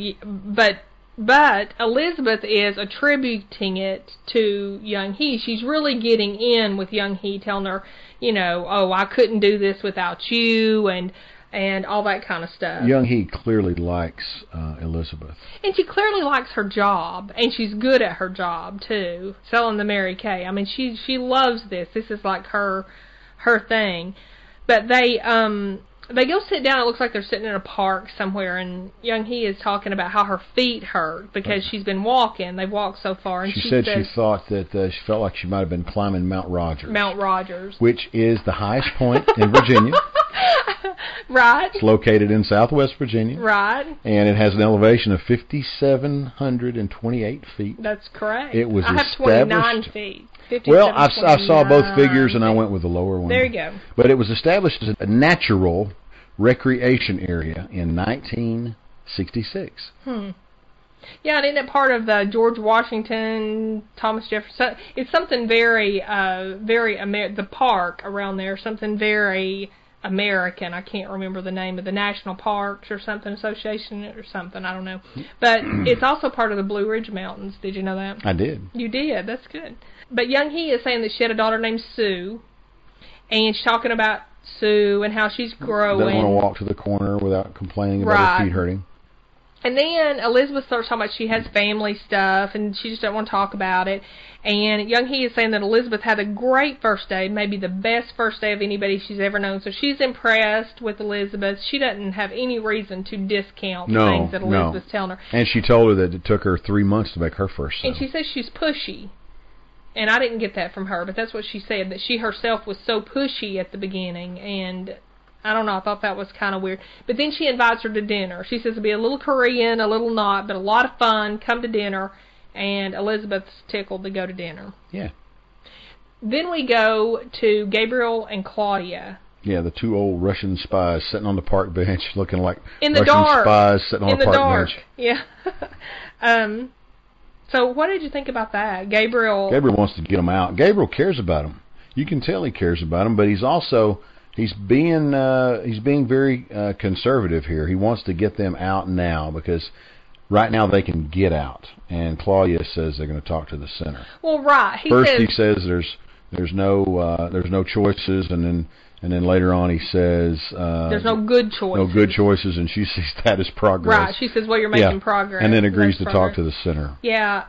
But Elizabeth is attributing it to Young Hee. She's really getting in with Young Hee, telling her, I couldn't do this without you, and all that kind of stuff. Young Hee clearly likes Elizabeth. And she clearly likes her job, and she's good at her job, too, selling the Mary Kay. I mean, she loves this. This is like her thing. But they go sit down. It looks like they're sitting in a park somewhere, and Young Hee is talking about how her feet hurt because she's been walking. They've walked so far. And she said she thought that she felt like she might have been climbing Mount Rogers. Which is the highest point in Virginia. Right. It's located in southwest Virginia. Right. And it has an elevation of 5,728 feet. That's correct. It was I have established 29 feet. Well, I saw both figures, and I went with the lower one. There you go. But it was established as a natural recreation area in 1966. Yeah, and isn't it part of the George Washington, Thomas Jefferson? It's something very, the park around there, something very American. I can't remember the name of the National Parks or something, Association or something, I don't know. But it's also part of the Blue Ridge Mountains. Did you know that? I did. You did. That's good. But Young Hee is saying that she had a daughter named Sue, and she's talking about Sue and how she's growing. Doesn't want to walk to the corner without complaining about her feet hurting. And then Elizabeth starts talking about she has family stuff, and she just doesn't want to talk about it. And Young Hee is saying that Elizabeth had a great first day, maybe the best first day of anybody she's ever known. So she's impressed with Elizabeth. She doesn't have any reason to discount things that Elizabeth's telling her. And she told her that it took her 3 months to make her first sale. And she says she's pushy. And I didn't get that from her, but that's what she said, that she herself was so pushy at the beginning. And I don't know, I thought that was kind of weird. But then she invites her to dinner. She says it'll be a little Korean, a little not, but a lot of fun. Come to dinner. And Elizabeth's tickled to go to dinner. Yeah. Then we go to Gabriel and Claudia. Yeah, the 2 old Russian spies sitting on the park bench looking like in the Russian dark. spies sitting on a park bench. Yeah. So what did you think about that? Gabriel wants to get them out. Gabriel cares about them. You can tell he cares about them, but he's also he's being very conservative here. He wants to get them out now because right now they can get out, and Claudia says they're going to talk to the center. Well, right. He says there's no choices, and then later on he says there's no good choices. No good choices, and she sees that as progress. Right. She says, well, you're making progress. And then agrees to talk to the center. Yeah.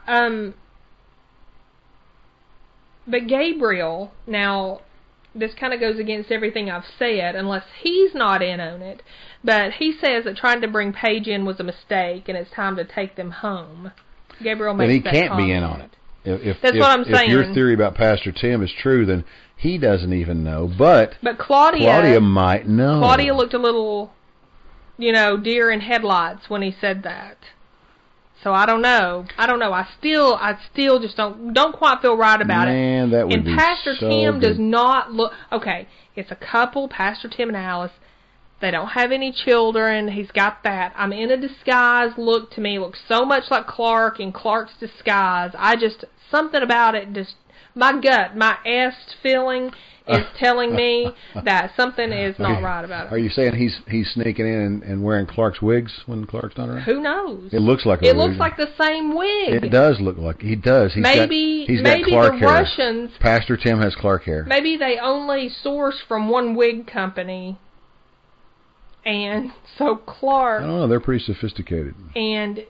But Gabriel, now, this kind of goes against everything I've said, unless he's not in on it. But he says that trying to bring Paige in was a mistake, and it's time to take them home. Gabriel makes that comment. But he can't be in on it. That's what I'm saying. If your theory about Pastor Tim is true, then he doesn't even know. But Claudia might know. Claudia looked a little, deer in headlights when he said that. So I don't know. I still just don't quite feel right about it. Man, that would be And Pastor so Tim good. does not look... Okay, it's a couple, Pastor Tim and Alice. They don't have any children. He's got that I'm in a disguise look to me. Looks so much like Clark in Clark's disguise. Something about it just... My gut, my est feeling is telling me that something is not right about it. Are you saying he's sneaking in and wearing Clark's wigs when Clark's not around? Who knows? It looks like it looks like the same wig. It does look like he does. Maybe got Clark the hair. Russians. Pastor Tim has Clark hair. Maybe they only source from one wig company, and so Clark. I don't know. They're pretty sophisticated. And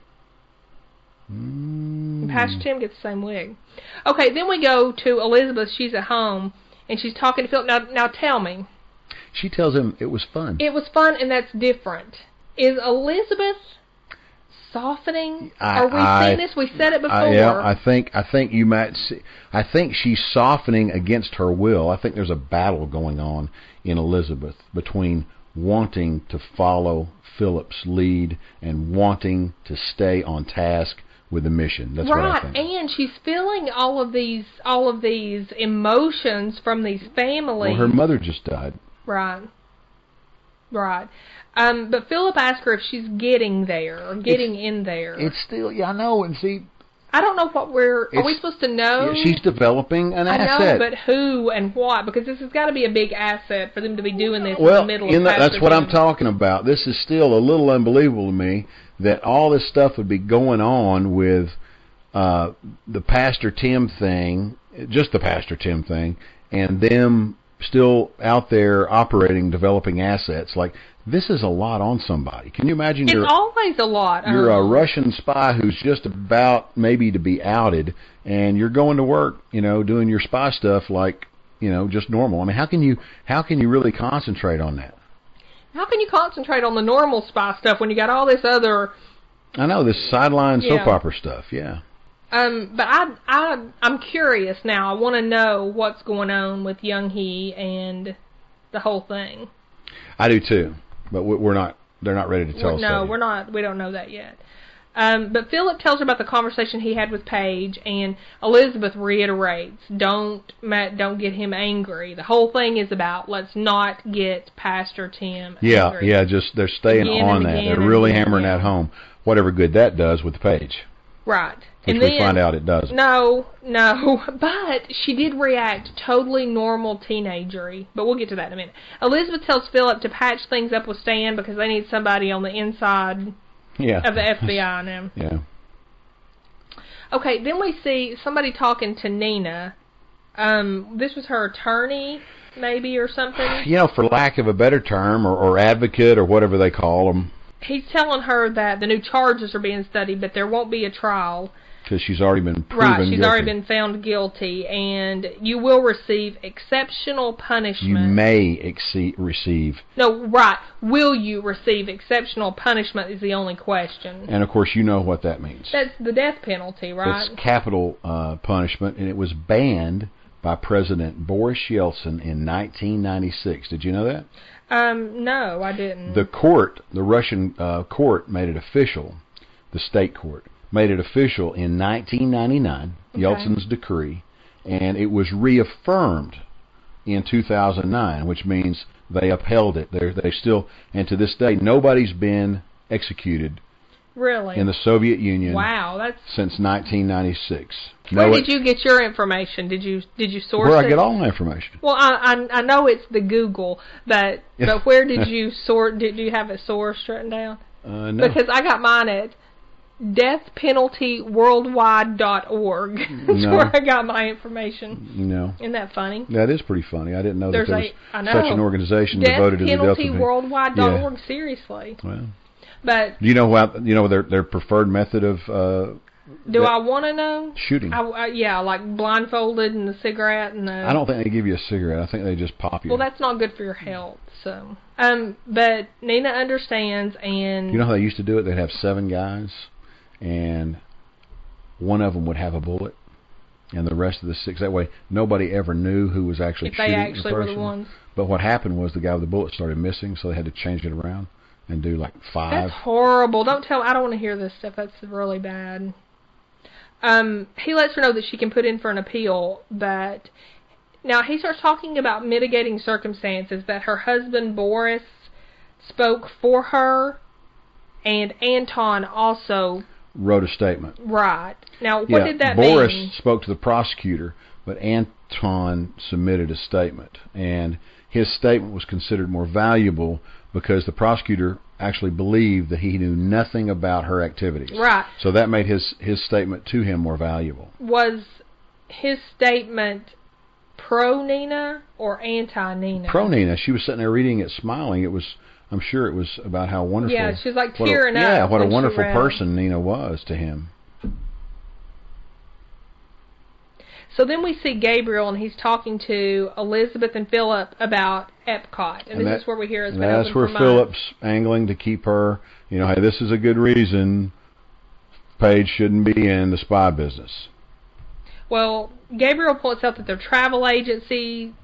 Pastor Tim gets the same wig. Okay, then we go to Elizabeth. She's at home, and she's talking to Philip. Now tell me. She tells him it was fun. It was fun, and that's different. Is Elizabeth softening? Are we seeing this? We said it before. I think you might see. I think she's softening against her will. I think there's a battle going on in Elizabeth between wanting to follow Philip's lead and wanting to stay on task with the mission. That's what I think. Right, and she's feeling all of these emotions from these families. Well, her mother just died. Right. But Philip asked her if she's getting there or getting in there. It's still, I know, and see. I don't know what are we supposed to know? Yeah, she's developing an asset. I know, but who and what? Because this has got to be a big asset for them to be doing this in the middle of that's what I'm talking about. This is still a little unbelievable to me that all this stuff would be going on with the Pastor Tim thing, just the Pastor Tim thing, and them still out there operating, developing assets. Like, this is a lot on somebody. Can you imagine? It's always a lot. You're a Russian spy who's just about maybe to be outed, and you're going to work, doing your spy stuff like, just normal. I mean, how can you really concentrate on that? How can you concentrate on the normal spy stuff when you got all this other... I know, this sideline soap opera stuff, yeah. But I'm curious now. I want to know what's going on with Young Hee and the whole thing. I do too, but they're not ready to tell us that. No, we're not. We don't know that yet. But Philip tells her about the conversation he had with Paige, and Elizabeth reiterates, don't get him angry. The whole thing is about let's not get Pastor Tim angry. Yeah, just they're staying on that. They're really hammering that home. Whatever good that does with Paige. Right. Which we find out it does. No, but she did react totally normal teenagery. But we'll get to that in a minute. Elizabeth tells Philip to patch things up with Stan because they need somebody on the inside of the FBI now. Yeah. Okay, then we see somebody talking to Nina. This was her attorney, maybe, or something. For lack of a better term, or advocate, or whatever they call them. he's telling her that the new charges are being studied, but there won't be a trial. Because she's already been proven Right, she's guilty. already been found guilty, and you will receive exceptional punishment. You may receive. No, right. Will you receive exceptional punishment is the only question. And, of course, you know what that means. That's the death penalty, right? It's capital punishment, and it was banned by President Boris Yeltsin in 1996. Did you know that? No, I didn't. The Russian court made it official, the state court, made it official in 1999, Yeltsin's decree, and it was reaffirmed in 2009, which means they upheld it. They still, and to this day, nobody's been executed really in the Soviet Union. Wow, that's since 1996. Where did you get your information? Did you source where it? I get all my information? Well, I know it's the Google, but where did you sort? Did you have it sourced written down? No. Because I got mine at deathpenaltyworldwide.org. That's where I got my information. No. Isn't that funny? That is pretty funny. I didn't know that there was such an organization death devoted to the death penalty. Deathpenaltyworldwide.org. Seriously. Well, but do you know what? You know their preferred method of. Do I want to know? Shooting. Yeah, like blindfolded and the cigarette and the. I don't think they give you a cigarette. I think they just pop you. Well, that's not good for your health. So, but Nina understands, and you know how they used to do it? They'd have 7 guys, and one of them would have a bullet, and the rest of the 6. That way, nobody ever knew who was actually shooting the person. If they actually were the ones. But what happened was the guy with the bullet started missing, so they had to change it around and do like 5. That's horrible. Don't tell. I don't want to hear this stuff. That's really bad. He lets her know that she can put in for an appeal, but now he starts talking about mitigating circumstances, that her husband Boris spoke for her, and Anton also wrote a statement. Right. Now, what did that mean? Boris spoke to the prosecutor, but Anton submitted a statement, and his statement was considered more valuable because the prosecutor actually believed that he knew nothing about her activities. Right. So that made his statement to him more valuable. Was his statement pro-Nina or anti-Nina? Pro-Nina. She was sitting there reading it, smiling. I'm sure it was about how wonderful. Yeah, she's like tearing up. Yeah, what a wonderful person Nina was to him. So then we see Gabriel, and he's talking to Elizabeth and Philip about Epcot. And this is where we hear it's been open for months. That's where Philip's angling to keep her, hey, this is a good reason Paige shouldn't be in the spy business. Well, Gabriel points out that their travel agents take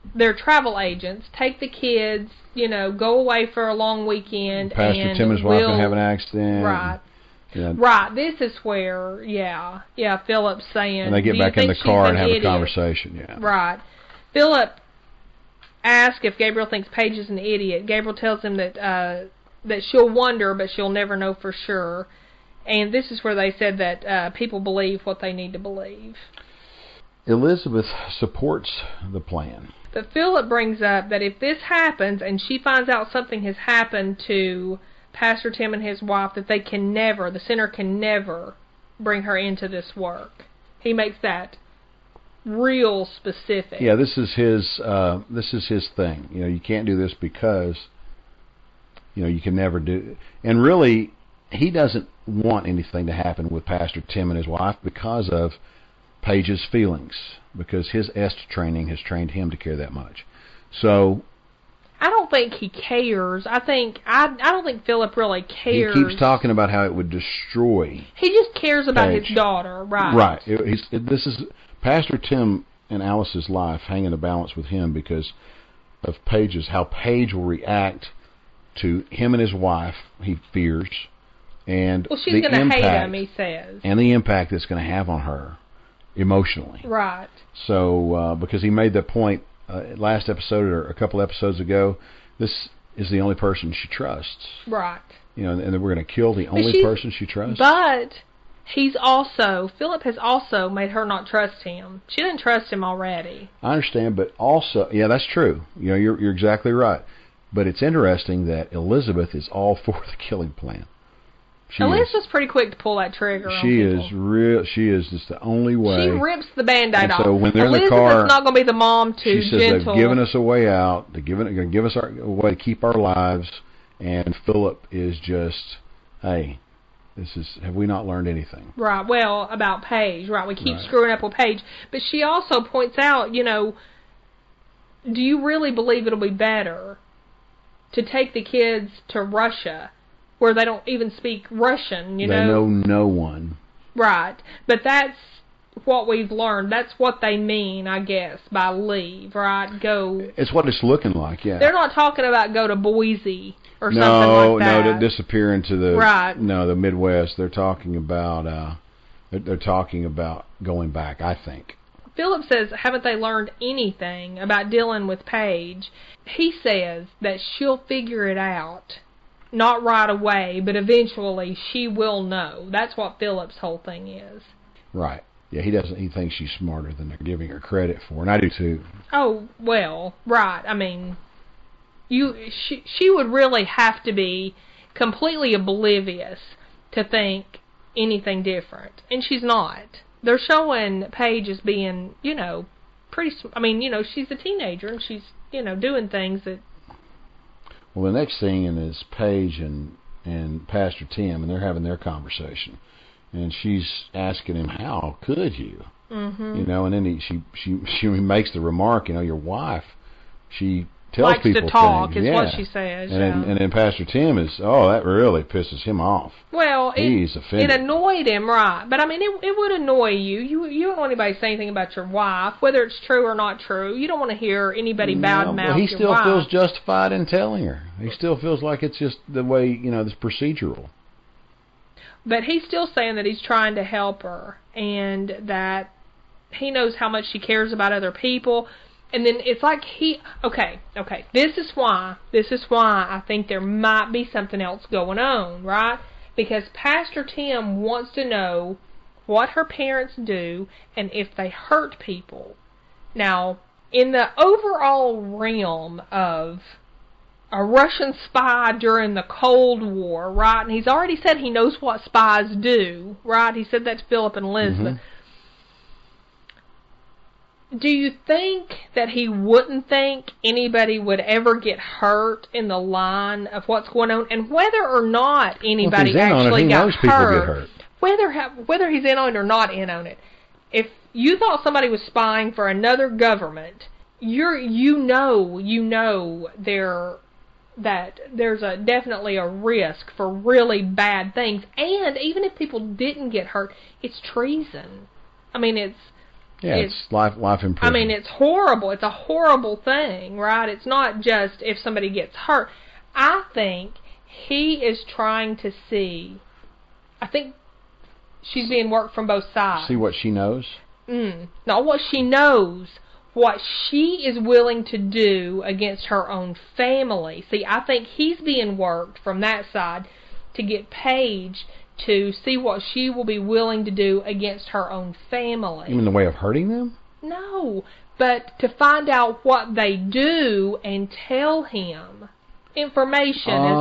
the kids, go away for a long weekend. Pastor Tim and his wife can have an accident. Right. Right. This is where, Philip's saying... And they get back in the car and have a conversation, Right. Philip asks if Gabriel thinks Paige is an idiot. Gabriel tells him that she'll wonder, but she'll never know for sure. And this is where they said that people believe what they need to believe. Elizabeth supports the plan. But Philip brings up that if this happens and she finds out something has happened to Pastor Tim and his wife, that the sinner can never bring her into this work. He makes that real specific. Yeah, this is his thing. You can't do this because you can never do. And really, he doesn't want anything to happen with Pastor Tim and his wife because of Paige's feelings, because his EST training has trained him to care that much. So I don't think he cares. I don't think Philip really cares. He keeps talking about how it would destroy. He just cares about Paige. his daughter, right? Right. This is Pastor Tim and Alice's life hang in the balance with him because of how Paige will react to him and his wife. He fears, and she's going to hate him. He says, and the impact it's going to have on her emotionally. Right. So because he made the point. Last episode or a couple episodes ago, this is the only person she trusts. Right. And then we're going to kill the only person she trusts. But Philip has also made her not trust him. She didn't trust him already. I understand, but also, that's true. You're exactly right. But it's interesting that Elizabeth is all for the killing plan. Elizabeth's pretty quick to pull that trigger on people. She is just the only way. She rips the Band-Aid off. So when they're Elizabeth's in the car, not going to be the mom to she says gentle. they've given us a way out. They're going to give us a way to keep our lives, And Philip is just, hey, have we not learned anything? Right, well, about Paige, right, we keep Right. screwing up with Paige. But she also points out, do you really believe it'll be better to take the kids to Russia, where they don't even speak Russian, They know no one. Right, but that's what we've learned. That's what they mean, I guess, by leave, right? Go. It's what it's looking like, yeah. They're not talking about go to Boise or something like that. No, to disappear into the the Midwest. They're talking about they're talking about going back, I think. Philip says, haven't they learned anything about dealing with Paige? He says that she'll figure it out. Not right away, but eventually she will know. That's what Philip's whole thing is. Right. Yeah, he thinks she's smarter than they're giving her credit for, and I do too. Oh, well, right. I mean, she would really have to be completely oblivious to think anything different, and she's not. They're showing Paige as being, pretty. I mean, she's a teenager and she's, doing things that. Well, the next thing is Paige and Pastor Tim, and they're having their conversation, and she's asking him, "How could you?" Mm-hmm. And then she makes the remark, your wife, she tells likes people to talk, things. is what she says. And then Pastor Tim that really pisses him off. Well, he's offended. It annoyed him, right? But I mean, it would annoy you. You don't want anybody to say anything about your wife, whether it's true or not true. You don't want to hear anybody badmouth your wife. He still feels justified in telling her. He still feels like it's just the way this procedural. But he's still saying that he's trying to help her and that he knows how much she cares about other people. And then it's like okay, this is why I think there might be something else going on, right? Because Pastor Tim wants to know what her parents do and if they hurt people. Now, in the overall realm of a Russian spy during the Cold War, right? And he's already said he knows what spies do, right? He said that to Philip and Elizabeth. Mm-hmm. Do you think that he wouldn't think anybody would ever get hurt in the line of what's going on? And whether or not anybody actually got hurt, whether he's in on it or not in on it, if you thought somebody was spying for another government, you know that there's definitely a risk for really bad things. And even if people didn't get hurt, it's treason. I mean, it's life imprisonment. I mean, it's horrible. It's a horrible thing, right? It's not just if somebody gets hurt. I think he is trying to see. I think she's being worked from both sides. See what she knows? Not what she knows. What she is willing to do against her own family. See, I think he's being worked from that side to get Paige to see what she will be willing to do against her own family. You mean the way of hurting them? No, but to find out what they do and tell him. Information is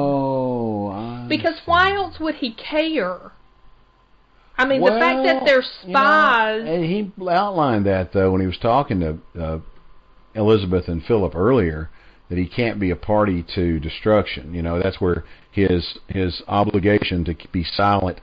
all. Because why else would he care? I mean, the fact that they're spies... and he outlined that, though, when he was talking to Elizabeth and Philip earlier, that he can't be a party to destruction. That's where his obligation to be silent,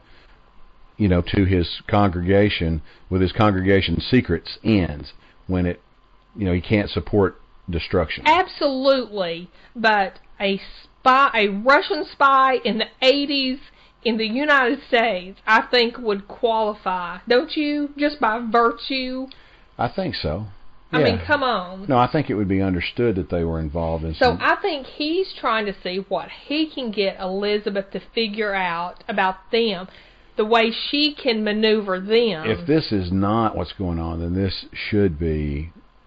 to his congregation, with his congregation's secrets ends when he can't support destruction. Absolutely, but a Russian spy in the 80s in the United States, I think would qualify, don't you? Just by virtue. I think so. I mean, come on. No, I think it would be understood that they were involved in So I think he's trying to see what he can get Elizabeth to figure out about them, the way she can maneuver them. If this is not what's going on, then this should be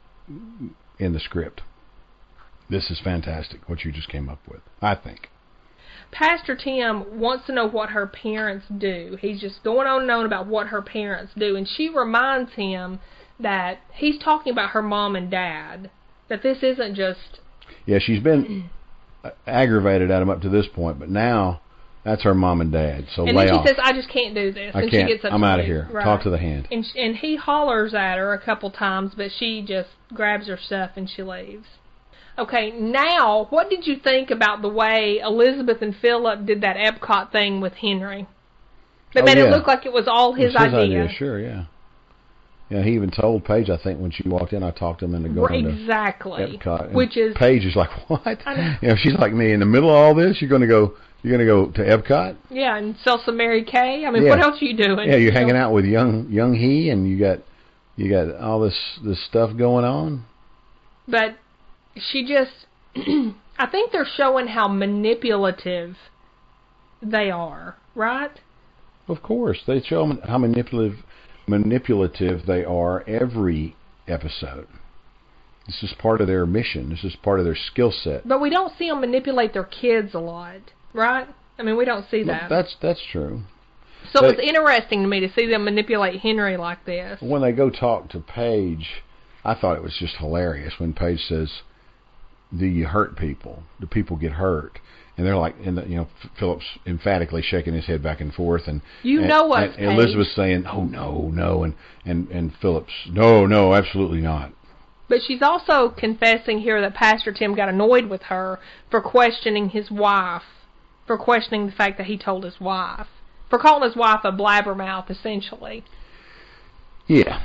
in the script. This is fantastic, what you just came up with, I think. Pastor Tim wants to know what her parents do. He's just going on and on about what her parents do, and she reminds him that he's talking about her mom and dad, that this isn't just... Yeah, she's been aggravated at him up to this point, but now that's her mom and dad, so and lay then she off. says, I just can't do this. I and can't. She gets I'm out of here. Right. Talk to the hand. And he hollers at her a couple times, but she just grabs her stuff and she leaves. Okay, now, what did you think about the way Elizabeth and Philip did that Epcot thing with Henry? They made it look like it was all his idea. Sure, yeah. Yeah, he even told Paige, I think, when she walked in, I talked him into going to Epcot. Which is... Paige is like, what? You know, she's like me, in the middle of all this, you're going to go to Epcot? Yeah, and sell some Mary Kay? I mean, what else are you doing? Yeah, you're hanging out with young he, and you got all this stuff going on. But she just... I think they're showing how manipulative they are, right? Of course. They show them how manipulative they are every episode. This is part of their mission. This is part of their skill set. But we don't see them manipulate their kids a lot, right? I mean, we don't see that. That's true. So it's interesting to me to see them manipulate Henry like this. When they go talk to Paige, I thought it was just hilarious when Paige says, "Do you hurt people? Do people get hurt?" And they're like, Philip's emphatically shaking his head back and forth, and Elizabeth's saying, "Oh no," and Philip's, "No, absolutely not." But she's also confessing here that Pastor Tim got annoyed with her for questioning his wife, for questioning the fact that he told his wife, for calling his wife a blabbermouth, essentially. Yeah.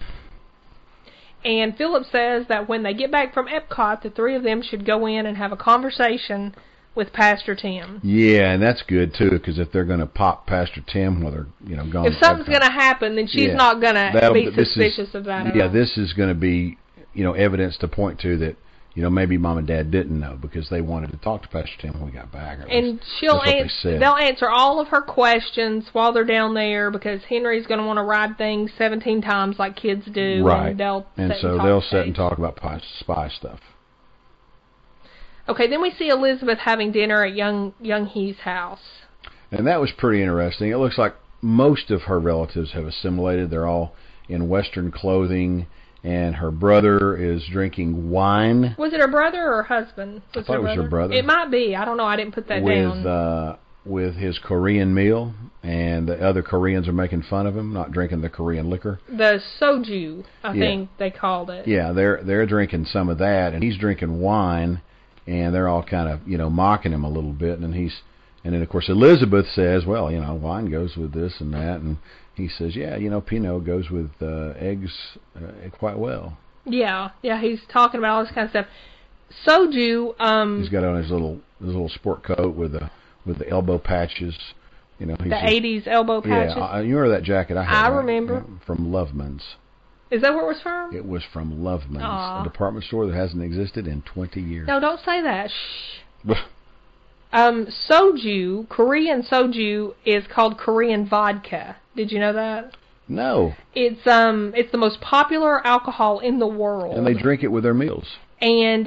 And Philip says that when they get back from Epcot, the three of them should go in and have a conversation with Pastor Tim. Yeah, and that's good too, because if they're going to pop Pastor Tim while they're gone, if something's going to happen, then she's not going to be suspicious of that. Yeah, this is going to be evidence to point to that maybe Mom and Dad didn't know because they wanted to talk to Pastor Tim when we got back. And they'll answer all of her questions while they're down there because Henry's going to want to ride things 17 times like kids do. Right. And so they'll sit and talk about spy stuff. Okay, then we see Elizabeth having dinner at young He's house. And that was pretty interesting. It looks like most of her relatives have assimilated. They're all in Western clothing, and her brother is drinking wine. Was it her brother or her husband? I thought it was her brother. It might be. I don't know. I didn't put that down. With his Korean meal, and the other Koreans are making fun of him, not drinking the Korean liquor. The soju, I think they called it. Yeah, they're drinking some of that, and he's drinking wine. And they're all kind of, mocking him a little bit. And then, of course, Elizabeth says, well, wine goes with this and that. And he says, yeah, Pinot goes with eggs quite well. Yeah, he's talking about all this kind of stuff. Soju. He's got on his little sport coat with the elbow patches. The 80s elbow patches. Yeah, you remember that jacket I had? I remember. From Loveman's. Is that where it was from? It was from Loveman's, a department store that hasn't existed in 20 years. No, don't say that. Shh. Soju, Korean soju, is called Korean vodka. Did you know that? No. It's the most popular alcohol in the world. And they drink it with their meals. And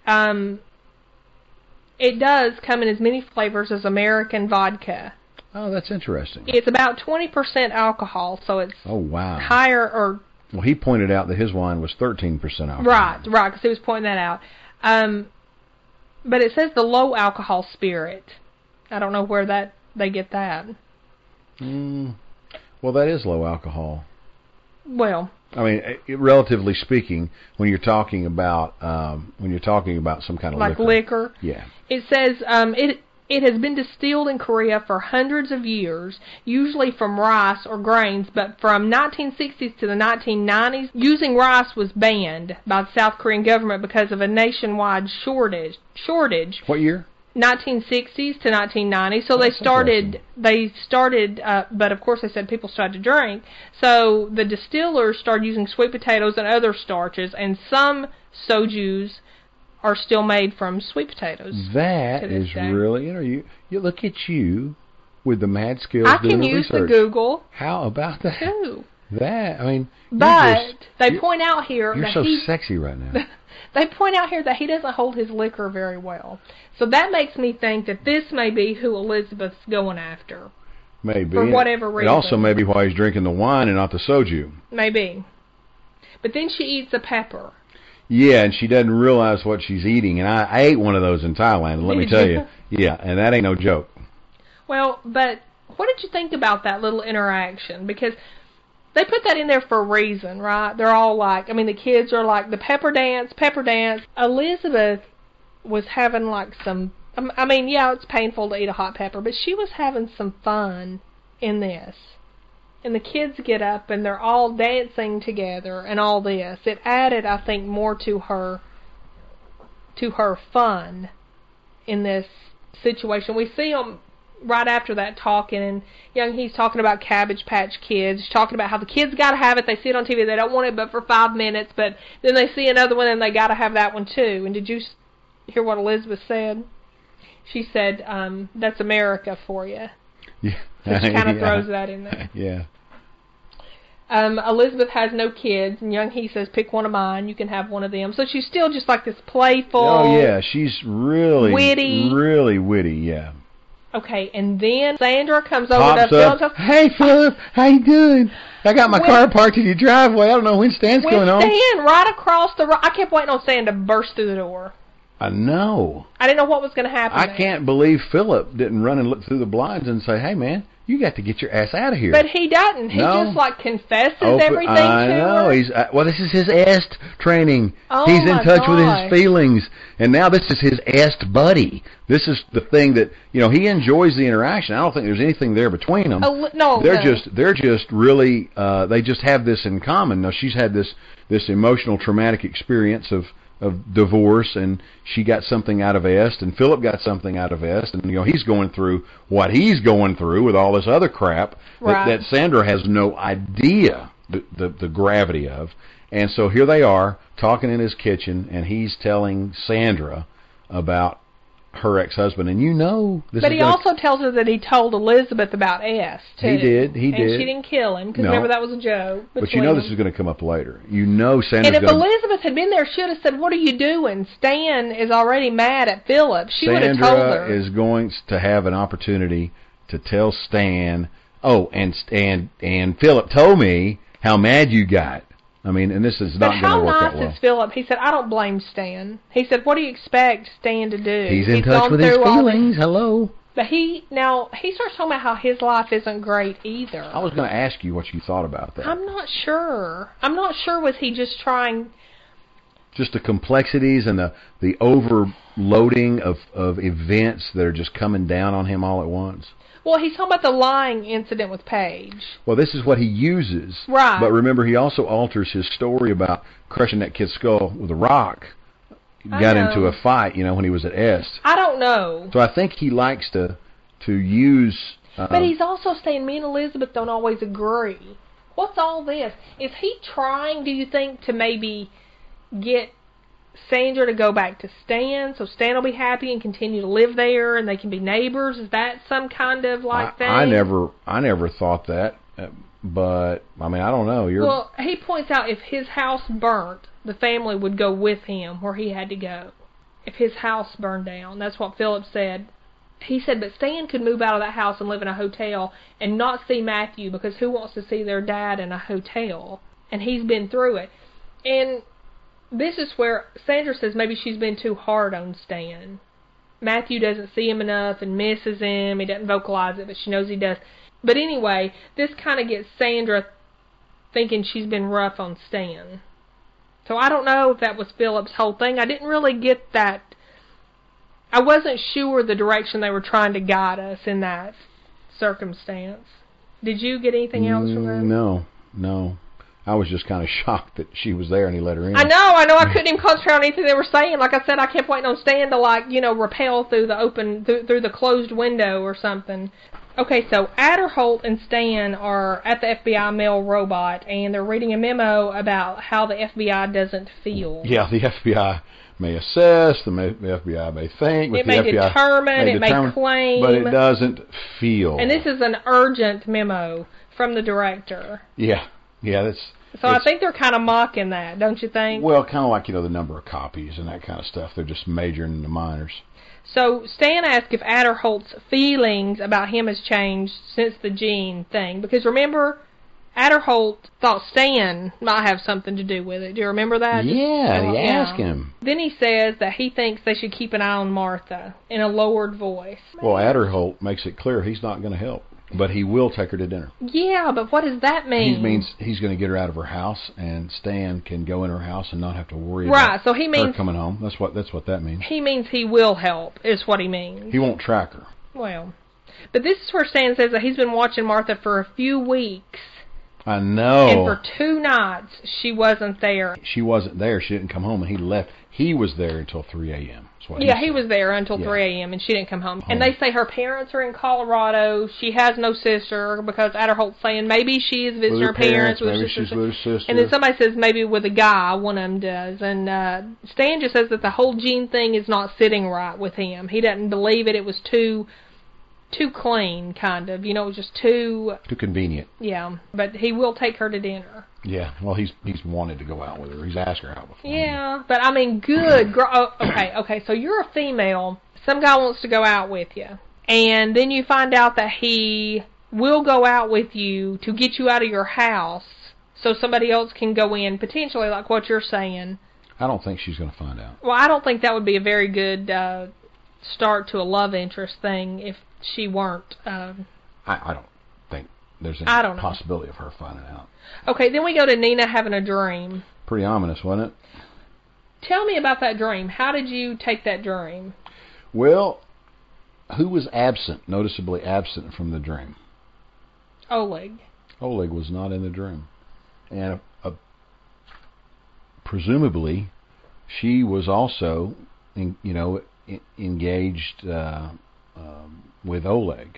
it does come in as many flavors as American vodka. Oh, that's interesting. It's about 20% alcohol, so it's higher or... Well, he pointed out that his wine was 13% alcohol. Right, because he was pointing that out. But it says the low alcohol spirit. I don't know where they get that. Well, that is low alcohol. Well, I mean, relatively speaking, when you're talking about some kind of like liquor. Yeah. It says it has been distilled in Korea for hundreds of years, usually from rice or grains, but from 1960s to the 1990s, using rice was banned by the South Korean government because of a nationwide shortage. What year? 1960s to 1990. So they started, but of course they said people started to drink. So the distillers started using sweet potatoes and other starches, and some sojus are still made from sweet potatoes. That is really, you look at you with the mad skills. I can use the Google. How about that? Too. That, I mean. But they point out here you're so sexy right now. They point out here that he doesn't hold his liquor very well. So that makes me think that this may be who Elizabeth's going after. Maybe. For whatever reason. It also may be why he's drinking the wine and not the soju. Maybe. But then she eats a pepper. Yeah, and she doesn't realize what she's eating. And I ate one of those in Thailand, let me tell you. Yeah, and that ain't no joke. Well, but what did you think about that little interaction? Because they put that in there for a reason, right? They're all like, the kids are like, the pepper dance. Elizabeth was having like some, I mean, yeah, it's painful to eat a hot pepper, but she was having some fun in this. And the kids get up and they're all dancing together and all this. It added, I think, more to her fun in this situation. We see them right after that talking, and Young He's talking about Cabbage Patch Kids, talking about how the kids got to have it. They see it on TV. They don't want it but for 5 minutes, but then they see another one and they got to have that one too. And did you hear what Elizabeth said? She said, that's America for you. Yeah. So she kind of throws that in there. Yeah. Elizabeth has no kids, and Young He says, pick one of mine, you can have one of them. So she's still just like this playful... Oh, yeah, she's really... witty. Really witty, yeah. Okay, and then Sandra comes over to Philip's house. Hey, Philip, how you doing? I got my car parked in your driveway. I don't know when Stan's going on. Stan, right across the... I kept waiting on Stan to burst through the door. I know. I didn't know what was going to happen. I can't believe Philip didn't run and look through the blinds and say, hey, man, you got to get your ass out of here. But he doesn't. He just, like, confesses everything to her. I know. Well, this is his est training. Oh, he's in touch with his feelings. And now this is his est buddy. This is the thing that, he enjoys the interaction. I don't think there's anything there between them. They're just really, they just have this in common. Now, she's had this emotional, traumatic experience of divorce, and she got something out of Est, and Philip got something out of Est, and he's going through what he's going through with all this other crap that Sandra has no idea the gravity of. And so here they are talking in his kitchen, and he's telling Sandra about her ex-husband, and But he also tells her that he told Elizabeth about S, too. He did. And she didn't kill him, because remember that was a joke. But this is going to come up later. Sandra's And if Elizabeth had been there, she would have said, what are you doing? Stan is already mad at Philip. She would have told her. Sandra is going to have an opportunity to tell Stan, and Philip told me how mad you got. I mean, and this is not going to work out well. But how nice is Philip? He said, I don't blame Stan. He said, what do you expect Stan to do? He's in touch with his feelings. Hello. But he starts talking about how his life isn't great either. I was going to ask you what you thought about that. I'm not sure. Was he just trying... Just the complexities and the overloading of events that are just coming down on him all at once? Well, he's talking about the lying incident with Paige. Well, this is what he uses. Right. But remember, he also alters his story about crushing that kid's skull with a rock. He got into a fight, when he was at Est. I don't know. So I think he likes to use... but he's also saying me and Elizabeth don't always agree. What's all this? Is he trying, do you think, to maybe get Sandra to go back to Stan, so Stan will be happy and continue to live there, and they can be neighbors? Is that some kind of thing? I never thought that, but I mean, I don't know. Well, he points out if his house burnt, the family would go with him where he had to go. If his house burned down, that's what Philip said. He said, but Stan could move out of that house and live in a hotel and not see Matthew, because who wants to see their dad in a hotel? And he's been through it. And this is where Sandra says maybe she's been too hard on Stan. Matthew doesn't see him enough and misses him. He doesn't vocalize it, but she knows he does. But anyway, this kind of gets Sandra thinking she's been rough on Stan. So I don't know if that was Philip's whole thing. I didn't really get that. I wasn't sure the direction they were trying to guide us in that circumstance. Did you get anything else from that? No. I was just kind of shocked that she was there and he let her in. I know. I couldn't even concentrate on anything they were saying. Like I said, I kept waiting on Stan to, rappel through through the closed window or something. Okay, so Adderholt and Stan are at the FBI mail robot, and they're reading a memo about how the FBI doesn't feel. Yeah, the FBI may assess, the FBI may think, but it may determine, it may claim, but it doesn't feel. And this is an urgent memo from the director. Yeah, that's... So I think they're kind of mocking that, don't you think? Well, kind of like, the number of copies and that kind of stuff. They're just majoring in the minors. So Stan asked if Adderholt's feelings about him has changed since the Gene thing. Because remember, Adderholt thought Stan might have something to do with it. Do you remember that? Yeah, he asked him. Then he says that he thinks they should keep an eye on Martha in a lowered voice. Well, Adderholt makes it clear he's not going to help. But he will take her to dinner. Yeah, but what does that mean? He means he's going to get her out of her house, and Stan can go in her house and not have to worry right, about so he means, her coming home. That's what that means. He means he will help, is what he means. He won't track her. Well, but this is where Stan says that he's been watching Martha for a few weeks. I know. And for 2 nights, she wasn't there. She wasn't there. She didn't come home, and he left. He was there until 3 a.m. Yeah, he was there until 3 a.m. and she didn't come home. And they say her parents are in Colorado. She has no sister because Adderholt's saying maybe she is visiting her parents. Maybe she's with her sister. And then somebody says maybe with a guy, one of them does. And Stan just says that the whole Gene thing is not sitting right with him. He doesn't believe it. It was too clean, kind of. You know, it was just too convenient. Yeah, but he will take her to dinner. Yeah, well, he's wanted to go out with her. He's asked her out before. Yeah, but I mean, good girl. Oh, okay, so you're a female. Some guy wants to go out with you, and then you find out that he will go out with you to get you out of your house so somebody else can go in, potentially, like what you're saying. I don't think she's going to find out. Well, I don't think that would be a very good start to a love interest thing if she weren't. I don't think there's any possibility of her finding out. Okay, then we go to Nina having a dream. Pretty ominous, wasn't it? Tell me about that dream. How did you take that dream? Well, who was absent, noticeably absent from the dream? Oleg. Oleg was not in the dream. And presumably, she was also, engaged with Oleg.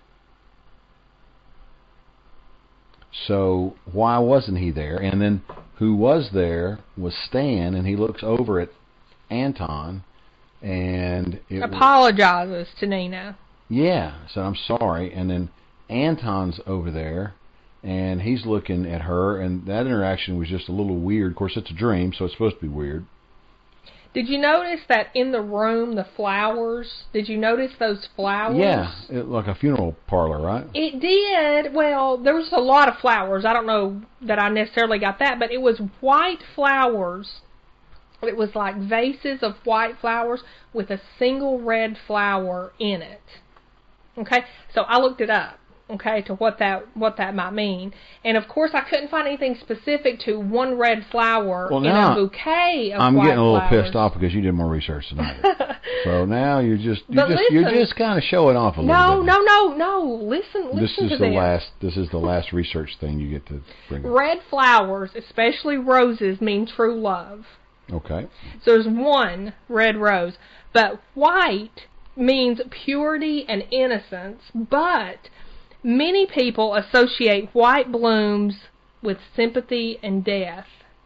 So why wasn't he there? And then who was there was Stan, and he looks over at Anton, and apologizes to Nina. Yeah, said I'm sorry, and then Anton's over there, and he's looking at her, and that interaction was just a little weird. Of course, it's a dream, so it's supposed to be weird. Did you notice that in the room, the flowers, did you notice those flowers? Yeah, like a funeral parlor, right? It did. Well, there was a lot of flowers. I don't know that I necessarily got that, but it was white flowers. It was like vases of white flowers with a single red flower in it. Okay, so I looked it up. Okay, to what that might mean. And of course I couldn't find anything specific to one red flower in a bouquet of white flowers. I'm getting a little pissed off because you did more research than I did. So now you're just kind of showing off a little bit. No. Listen to this. This is the last research thing you get to bring up. Red flowers, especially roses, mean true love. Okay. So there's one red rose, but white means purity and innocence, but many people associate white blooms with sympathy and death.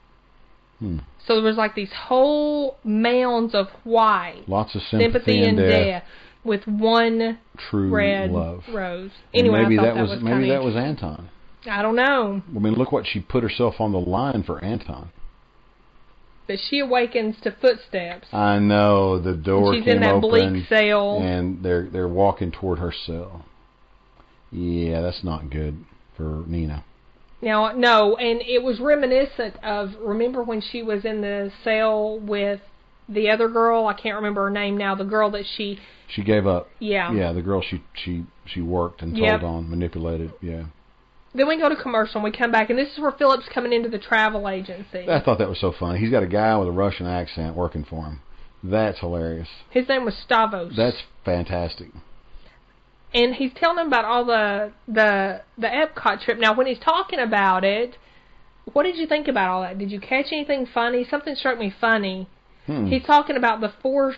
So there was like these whole mounds of white. Lots of sympathy and death. With one true red love. Rose. Anyway, maybe I that was Anton. I don't know. I mean, look what she put herself on the line for Anton. But she awakens to footsteps. I know, the door She's came in that open, bleak cell, and they're walking toward her cell. Yeah, that's not good for Nina. Now, no, and it was reminiscent of, remember when she was in the cell with the other girl? I can't remember her name now. The girl that she gave up. Yeah. Yeah, the girl she worked and told on, manipulated. Yeah. Then we go to commercial and we come back, and this is where Philip's coming into the travel agency. I thought that was so funny. He's got a guy with a Russian accent working for him. That's hilarious. His name was Stavros. That's fantastic. And he's telling them about all the Epcot trip. Now, when he's talking about it, what did you think about all that? Did you catch anything funny? Something struck me funny. He's talking about the four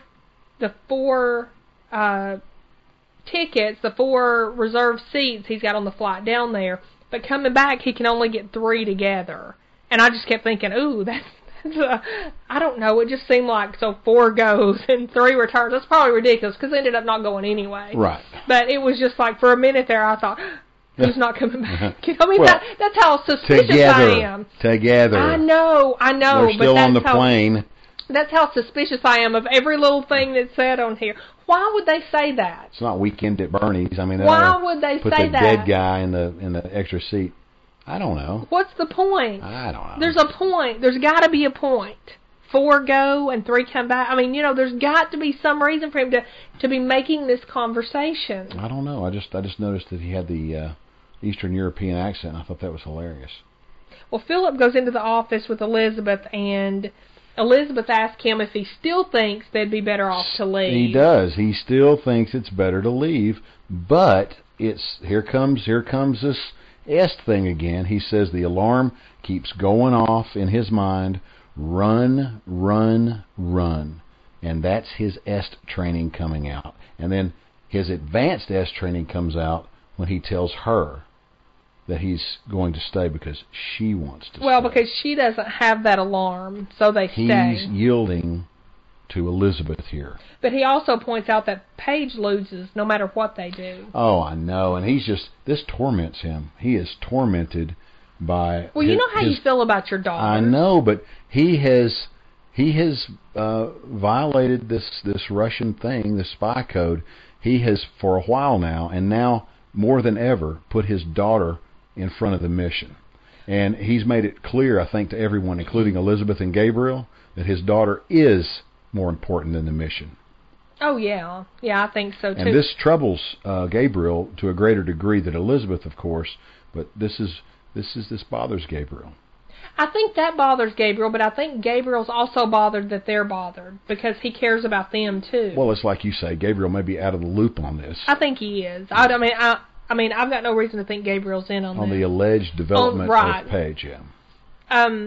tickets, the 4 reserved seats he's got on the flight down there. But coming back, he can only get 3 together. And I just kept thinking, ooh, that's I don't know. It just seemed like, so 4 goes and 3 returns. That's probably ridiculous because they ended up not going anyway. Right. But it was just like, for a minute there, I thought, who's not coming back? I mean, that's how suspicious I am. Together. I know. They're still on the plane. That's how suspicious I am of every little thing that's said on here. Why would they say that? It's not Weekend at Bernie's. I mean, why would they say that? Put the dead guy in the extra seat. I don't know. What's the point? I don't know. There's a point. There's got to be a point. 4 go and 3 come back. I mean, there's got to be some reason for him to be making this conversation. I don't know. I just noticed that he had the Eastern European accent. I thought that was hilarious. Well, Philip goes into the office with Elizabeth, and Elizabeth asks him if he still thinks they'd be better off to leave. He does. He still thinks it's better to leave, but here comes this est thing again. He says the alarm keeps going off in his mind. Run, run, run. And that's his est training coming out. And then his advanced est training comes out when he tells her that he's going to stay because she wants to stay. Well, because she doesn't have that alarm, so they stay. He's yielding to Elizabeth here. But he also points out that Paige loses no matter what they do. Oh, I know. And this torments him. He is tormented by... Well, you know how you feel about your daughter. I know, but he has violated this Russian thing, the spy code. He has, for a while now, and now more than ever, put his daughter in front of the mission. And he's made it clear, I think, to everyone, including Elizabeth and Gabriel, that his daughter is more important than the mission. Oh, yeah. Yeah, I think so, too. And this troubles Gabriel to a greater degree than Elizabeth, of course, but this bothers Gabriel. I think that bothers Gabriel, but I think Gabriel's also bothered that they're bothered because he cares about them, too. Well, it's like you say, Gabriel may be out of the loop on this. I think he is. I mean, I've got no reason to think Gabriel's in on this. On the alleged development of Paige, yeah.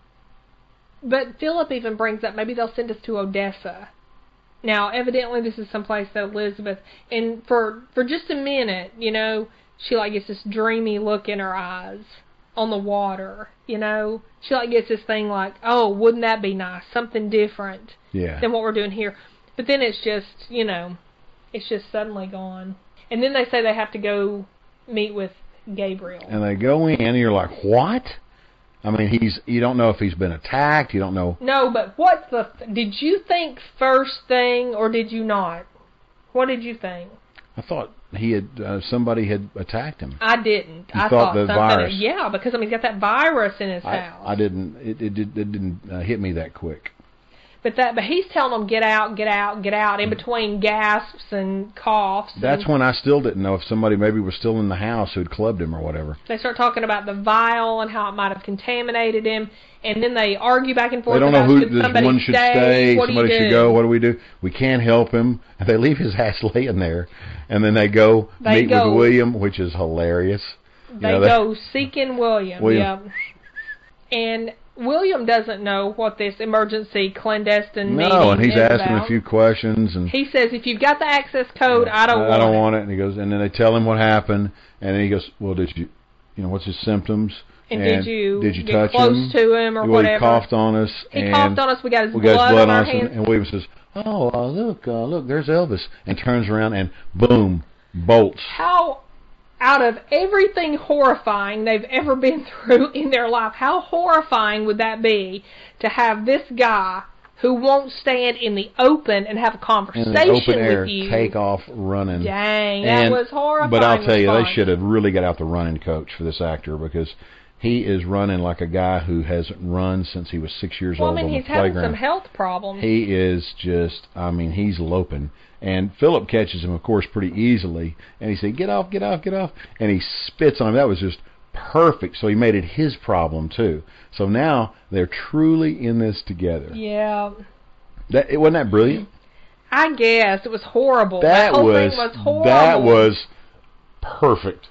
But Philip even brings up maybe they'll send us to Odessa. Now, evidently, this is someplace that Elizabeth, and for just a minute, she gets this dreamy look in her eyes on the water. She gets this thing like, oh, wouldn't that be nice? Something different than what we're doing here. But then it's just, it's just suddenly gone. And then they say they have to go meet with Gabriel. And they go in, and you're like, what? I mean, you don't know if he's been attacked. You don't know. No, but did you think first thing, or did you not? What did you think? I thought somebody had attacked him. I didn't. I thought the virus. Yeah, because he's got that virus in his house. I didn't. It didn't hit me that quick. But he's telling them get out, get out, get out in between gasps and coughs. That's when I still didn't know if somebody maybe was still in the house who'd clubbed him or whatever. They start talking about the vial and how it might have contaminated him, and then they argue back and forth. They don't know who one should stay, what somebody should go. What do we do? We can't help him. And they leave his ass laying there, and then they go meet with William, which is hilarious. They go seeking William. Yeah. And William doesn't know what this emergency clandestine meeting is about. No, and he's asking a few questions. And he says, if you've got the access code, I don't want it. And he goes, and then they tell him what happened, and then he goes, well, did you what's his symptoms? And did you get touch close to him or whatever? He coughed on us. He coughed on us. We got his blood on our hands. And William says, oh, look, there's Elvis. And turns around and boom, bolts. How, out of everything horrifying they've ever been through in their life, how horrifying would that be to have this guy who won't stand in the open and have a conversation in the open air, with you take off running? Dang, that was horrifying. But I'll tell you, they should have really got out the running coach for this actor, because he is running like a guy who hasn't run since he was 6 years old on the playground. He's having some health problems. He is just, he's loping. And Philip catches him, of course, pretty easily. And he said, get off, get off, get off. And he spits on him. That was just perfect. So he made it his problem, too. So now they're truly in this together. Yeah. Wasn't that brilliant? I guess. It was horrible. That whole thing was horrible. That was perfect.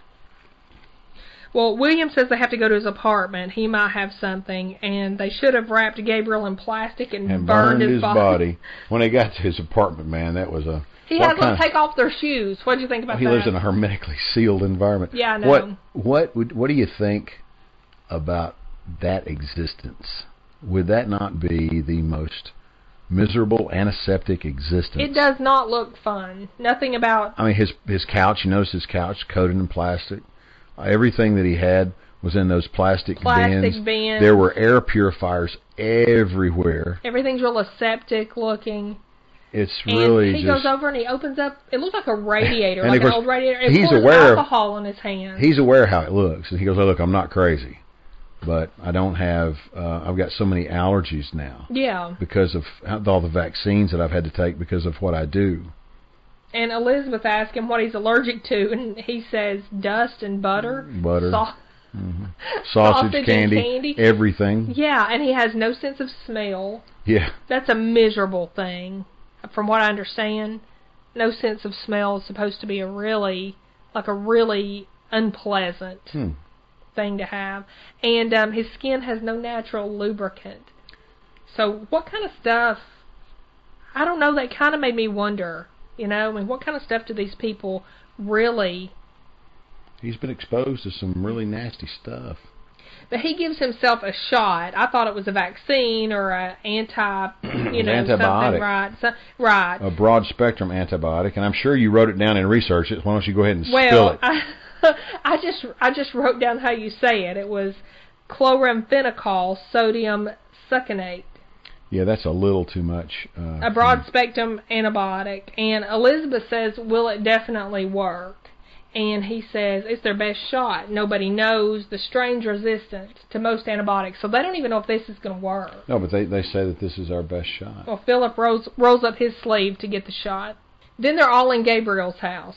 Well, William says they have to go to his apartment. He might have something, and they should have wrapped Gabriel in plastic and burned his body. When they got to his apartment, man, that was a... He had them take off their shoes. What did you think about that? He lives in a hermetically sealed environment. Yeah, I know. What do you think about that existence? Would that not be the most miserable, antiseptic existence? It does not look fun. Nothing about... his couch, you notice his couch coated in plastic. Everything that he had was in those plastic bins. There were air purifiers everywhere. Everything's real aseptic looking. It's really and he goes over and he opens up. It looks like a radiator, like an old radiator. He's aware alcohol in his hand. He's aware how it looks, and he goes, "Oh, look, I'm not crazy." but I don't have. I've got so many allergies now. Yeah. Because of all the vaccines that I've had to take because of what I do. And Elizabeth asked him what he's allergic to, and he says dust and butter. Butter. Sausage, candy, everything. Yeah, and he has no sense of smell. Yeah. That's a miserable thing. From what I understand, no sense of smell is supposed to be a really unpleasant thing to have. And his skin has no natural lubricant. So what kind of stuff, I don't know, that kind of made me wonder, you know, I mean, what kind of stuff do these people really... He's been exposed to some really nasty stuff. But he gives himself a shot. I thought it was a vaccine or a antibiotic. Something, right. A broad-spectrum antibiotic, and I'm sure you wrote it down and researched it. Why don't you go ahead and spill it? I just wrote down how you say it. It was chloramphenicol sodium succinate. Yeah, that's a little too much. A broad-spectrum antibiotic. And Elizabeth says, will it definitely work? And he says, it's their best shot. Nobody knows. The strain's resistant to most antibiotics. So they don't even know if this is going to work. No, but they say that this is our best shot. Well, Philip rolls up his sleeve to get the shot. Then they're all in Gabriel's house.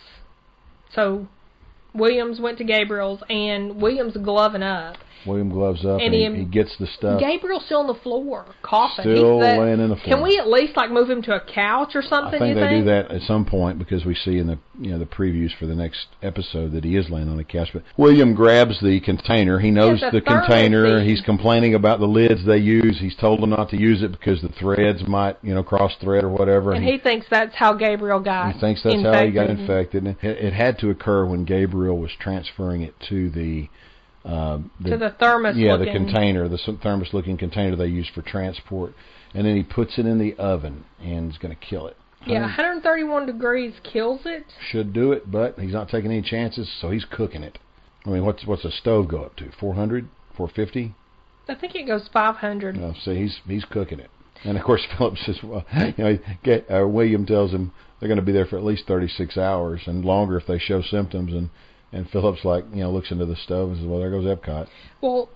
So Williams went to Gabriel's, and Williams gloving up. William gloves up, and he gets the stuff. Gabriel's still on the floor, coughing. Still laying in the floor. Can we at least move him to a couch or something? I think they do that at some point because we see in the the previews for the next episode that he is laying on the couch. But William grabs the container. He knows the container. He's complaining about the lids they use. He's told them not to use it because the threads might cross thread or whatever. And he thinks that's how Gabriel got. He thinks that's how he got infected. And it had to occur when Gabriel was transferring it to the thermos. Yeah, the container, the thermos-looking container they use for transport, and then he puts it in the oven and is going to kill it. Yeah, 131 degrees kills it. Should do it, but he's not taking any chances, so he's cooking it. I mean, what's a stove go up to? 400, 450? I think it goes 500. No, so he's cooking it, and of course Philip says, well, William tells him they're going to be there for at least 36 hours and longer if they show symptoms and. And Philip's looks into the stove and says, well, there goes Epcot. Well,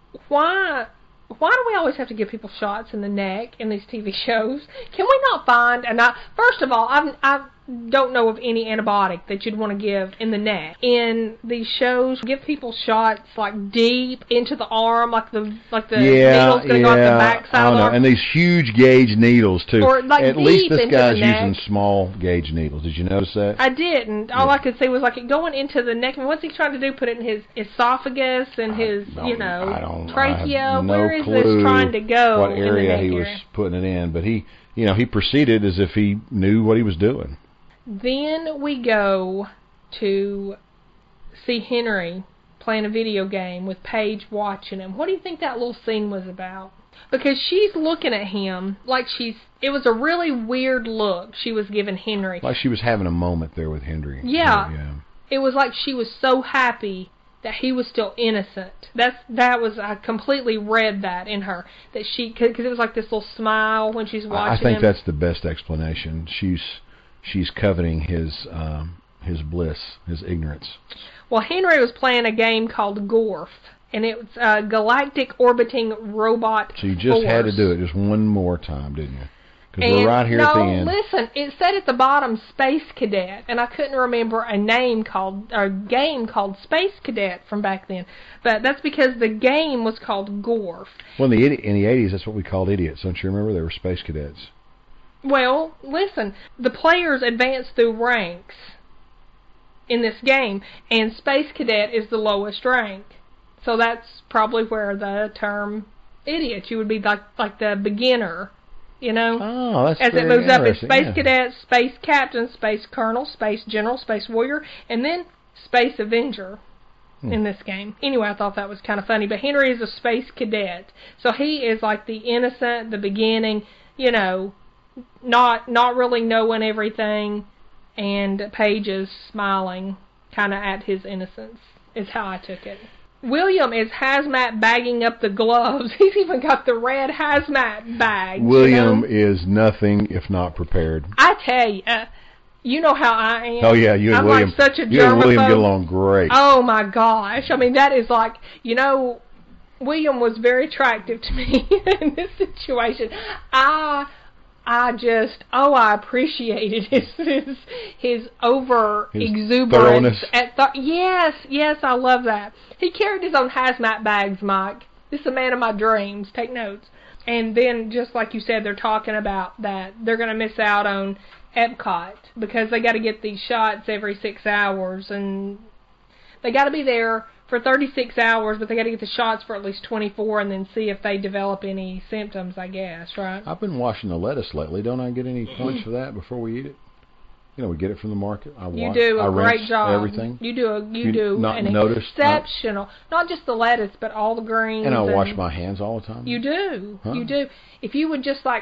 why do we always have to give people shots in the neck in these TV shows? Can we not find, first of all, I don't know of any antibiotic that you'd want to give in the neck. In these shows, give people shots deep into the arm, like the needle's going to go up the backside of the arm. And these huge gauge needles too. Or at least this guy's using neck. Small gauge needles. Did you notice that? I didn't. All I could see was it going into the neck. I mean, what's he trying to do? Put it in his esophagus and his trachea? Where is this trying to go? What area he was putting it in? But he proceeded as if he knew what he was doing. Then we go to see Henry playing a video game with Paige watching him. What do you think that little scene was about? Because she's looking at him it was a really weird look she was giving Henry. Like she was having a moment there with Henry. Yeah. It was like she was so happy that he was still innocent. I completely read that in her. That because it was like this little smile when she's watching him. I think that's the best explanation. She's coveting his bliss, his ignorance. Well, Henry was playing a game called Gorf, and it was a galactic orbiting robot. So you just had to do it just one more time, didn't you? Because we're right here at the end. No, listen, it said at the bottom Space Cadet, and I couldn't remember a game called Space Cadet from back then. But that's because the game was called Gorf. Well, in the 80s, that's what we called idiots. Don't you remember? They were Space Cadets. Well, listen, the players advance through ranks in this game, and Space Cadet is the lowest rank. So that's probably where the term idiot, you would be like the beginner, Oh, that's as it moves up, it's Space Cadet, Space Captain, Space Colonel, Space General, Space Warrior, and then Space Avenger in this game. Anyway, I thought that was kind of funny. But Henry is a Space Cadet, so he is like the innocent, the beginning, not really knowing everything, and Paige is smiling kind of at his innocence, is how I took it. William is hazmat bagging up the gloves. He's even got the red hazmat bag. William is nothing if not prepared. I tell you, you know how I am. Oh, yeah, you and William. I'm such a germaphobe. You and William get along great. Oh, my gosh. I mean, that is William was very attractive to me in this situation. I appreciated his over exuberance. Yes, I love that. He carried his own hazmat bags, Mike. This is a man of my dreams. Take notes. And then, just like you said, they're talking about that they're going to miss out on Epcot because they got to get these shots every 6 hours, and they got to be there for 36 hours, but they got to get the shots for at least 24 and then see if they develop any symptoms, I guess, right? I've been washing the lettuce lately. Don't I get any points for that before we eat it? You know, we get it from the market. You do a great job. Everything. You do an exceptional, not just the lettuce, but all the greens. And I wash my hands all the time. You do. Huh? You do. If you would just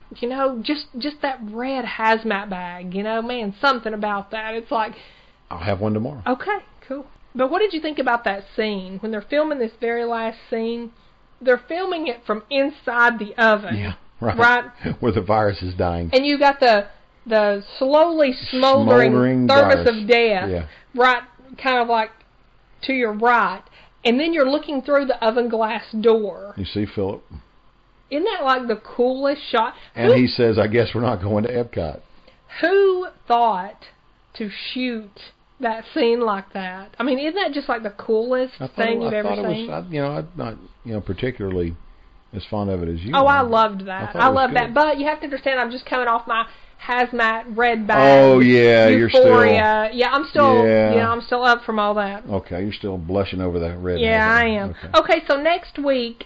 just that red hazmat bag, man, something about that. It's like... I'll have one tomorrow. Okay, cool. But what did you think about that scene? When they're filming this very last scene, they're filming it from inside the oven. Yeah, right. Where the virus is dying. And you got the slowly smoldering thermos virus. Of death, right, kind of like to your right. And then you're looking through the oven glass door. You see Philip? Isn't that like the coolest shot? And he says, I guess we're not going to Epcot. Who thought to shoot that scene like that? I mean, isn't that just like the coolest thing you've ever seen? I'm not particularly as fond of it as you. Oh, I loved that. I love that. But you have to understand, I'm just coming off my hazmat red bag. Oh yeah, euphoria. I'm still up from all that. Okay, you're still blushing over that red. Yeah, I am. Okay, so next week,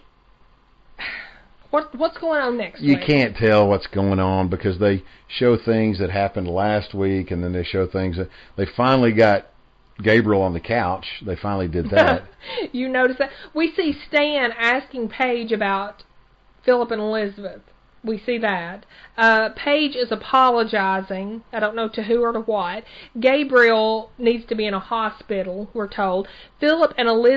what's going on next week? You can't tell what's going on because they show things that happened last week, and then they show things that they finally got Gabriel on the couch. They finally did that. You notice that? We see Stan asking Paige about Philip and Elizabeth. We see that. Paige is apologizing. I don't know to who or to what. Gabriel needs to be in a hospital, we're told. Philip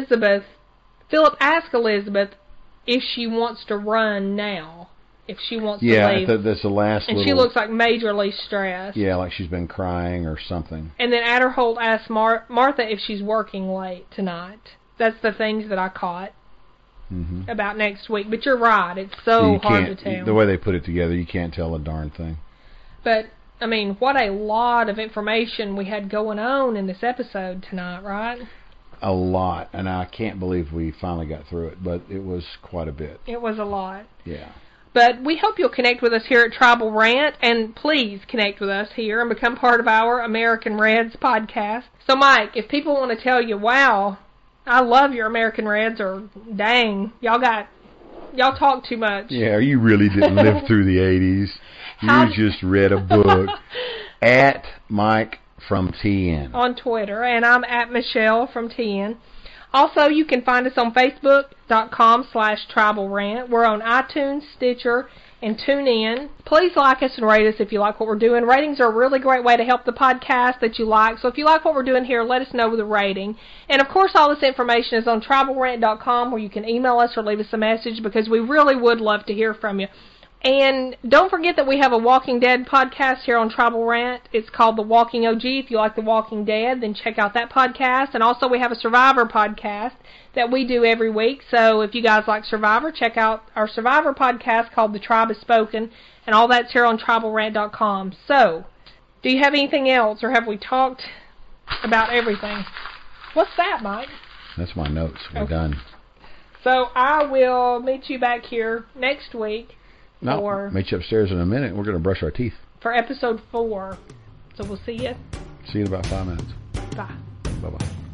asks Elizabeth if she wants to run now. If she wants to leave. Yeah, that's the last and she looks like majorly stressed. Yeah, like she's been crying or something. And then Adderholt asks Martha if she's working late tonight. That's the things that I caught. Mm-hmm. About next week, but you're right, it's so hard to tell. The way they put it together, you can't tell a darn thing. But, I mean, what a lot of information we had going on in this episode tonight, right? A lot, and I can't believe we finally got through it, but it was quite a bit. It was a lot. Yeah. But we hope you'll connect with us here at Tribal Rant, and please connect with us here and become part of our American Reds podcast. So, Mike, if people want to tell you, wow, I love your American Reds, or dang, y'all talk too much. Yeah, you really didn't live through the 80s. You just read a book. At Mike from TN. On Twitter, and I'm at Michelle from TN. Also, you can find us on Facebook.com/TribalRant. We're on iTunes, Stitcher, and TuneIn. Please like us and rate us if you like what we're doing. Ratings are a really great way to help the podcast that you like. So if you like what we're doing here, let us know with a rating. And of course, all this information is on TribalRant.com, where you can email us or leave us a message, because we really would love to hear from you. And don't forget that we have a Walking Dead podcast here on Tribal Rant. It's called The Walking OG. If you like The Walking Dead, then check out that podcast. And also we have a Survivor podcast that we do every week. So if you guys like Survivor, check out our Survivor podcast called The Tribe Has Spoken. And all that's here on TribalRant.com. So, do you have anything else, or have we talked about everything? What's that, Mike? That's my notes. We're done. So I will meet you back here next week. No, meet you upstairs in a minute. We're going to brush our teeth. For episode 4. So we'll see you. See you in about 5 minutes. Bye. Bye-bye.